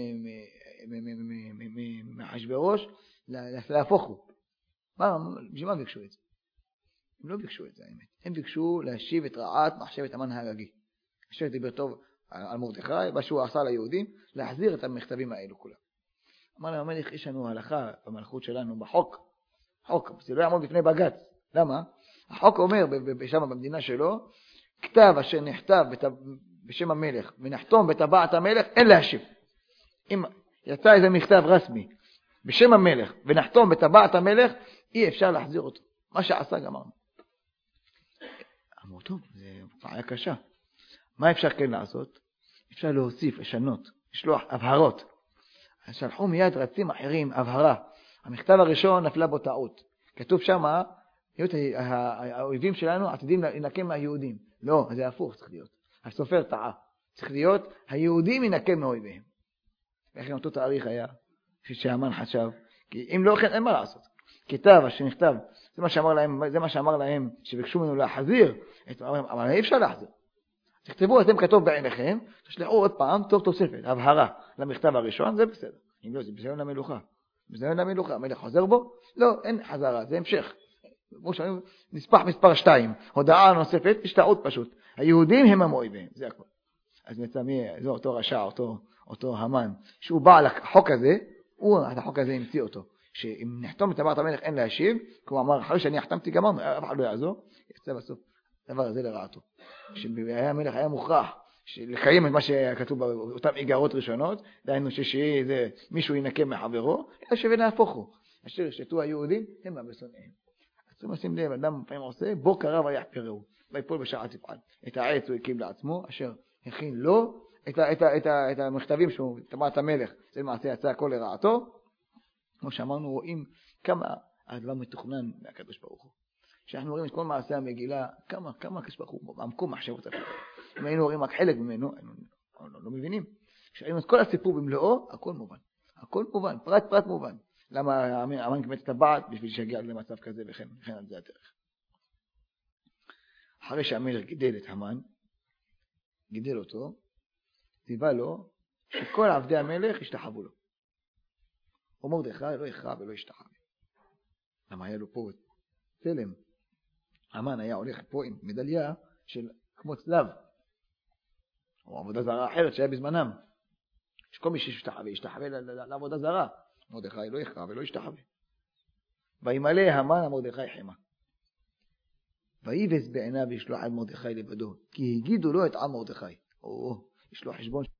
מאחשוורוש להפוך הוא? מה, בשביל מה ביקשו את זה? הם לא ביקשו את זה, האמת. הם ביקשו להשיב את רעת מחשבת המן האגגי. אשר דיבר טוב על מרדכי, מה שהוא עשה ליהודים, להחזיר את המכתבים האלו כולם. אמר להם המלך, יש לנו הלכה במלכות שלנו, בחוק, חוק, זה לא יעמוד בפני בג"ץ. למה? החוק אומר שם במדינה שלו, כתב אשר נכתב בשם המלך ונחתום בטבעת המלך, אין להשיב. אם יצא איזה מכתב רסמי בשם המלך ונחתום בטבעת המלך, אי אפשר להחזיר אותו. מה שעשה גמרנו. אמרו, טוב, זה בעיה קשה. מה אפשר כן לעשות? אפשר להוסיף, לשנות, לשלוח הבהרות. אז שלחו מיד רצים אחרים, הבהרה. המכתב הראשון נפלה בו טעות. כתוב שם, האויבים שלנו עתידים לנקם מהיהודים. לא, זה הפוך צריך להיות. הסופר טעה. צריך להיות, היהודים ינקם מאויביהם. ואיך אותו תאריך היה, שהמן חשב. כי אם לא כן, אין מה לעשות. כתב אשר נכתב, זה מה שאמר להם, זה מה שאמר להם, שביקשו ממנו להחזיר, אבל אי אפשר להחזיר. תכתבו, אתם כתוב בעיניכם, תשלחו עוד פעם, טוב תוספת, הבהרה למכתב הראשון, זה בסדר. אם לא, זה בזיון למלוכה. בזיון למלוכה, המלך חוזר בו? לא, אין חזרה, זה המשך. נספח מספר שתיים, הודעה נוספת, יש טעות פשוט. היהודים הם המאויבים, זה הכל. אז מצמי, זה אותו רשע, אותו, אותו המן, שהוא בא על החוק הזה, הוא, החוק הזה המציא אותו. שאם נחתום את טבעת המלך אין להשיב, כי הוא אמר, אחרי שאני החתמתי גמרנו, אף אחד לא יעזור, יצא בסוף הדבר הזה לרעתו. שהמלך היה מוכרח לקיים את מה שכתוב באותן איגרות ראשונות, דהיינו שמישהו ינקם מחברו, אלא שונהפוך הוא. אשר שתו היהודים, הם הבשונאים. אז צריכים לשים לב, אדם פעמים עושה, בו קרא ויחפרהו, ויפול בשעה תפעל. את העץ הוא הקים לעצמו, אשר הכין לו את, את, את, את המכתבים שהוא, טבעת המלך, זה למעשה יצא הכל לרעתו. כמו שאמרנו, רואים כמה הדבר מתוכנן מהקדוש ברוך הוא. כשאנחנו רואים את כל מעשה המגילה, כמה, כמה הקדוש ברוך הוא, בעמקו מחשבות אפילו. אם היינו רואים רק חלק ממנו, היינו לא, לא, לא מבינים. כשהיינו את כל הסיפור במלואו, הכל מובן. הכל מובן, פרט פרט מובן. למה המן קיבל את הבעת בשביל שיגיע למצב כזה וכן, וכן על זה הדרך. אחרי שהמלך גידל את המן, גידל אותו, ציווה לו שכל עבדי המלך ישתחוו לו. ומרדכי לא יכרע ולא ישתחווה. למה היה לו פה צלם? המן היה הולך פה עם מדליה של כמו צלב, או עבודה זרה אחרת שהיה בזמנם. שכל מי שישתחווה, ישתחווה לעבודה זרה. מרדכי לא יכרע ולא ישתחווה. וימלא המן המרדכי חמה. ויבס בעיניו ישלוח על מרדכי לבדו, כי הגידו לו את עם מרדכי. או, יש לו חשבון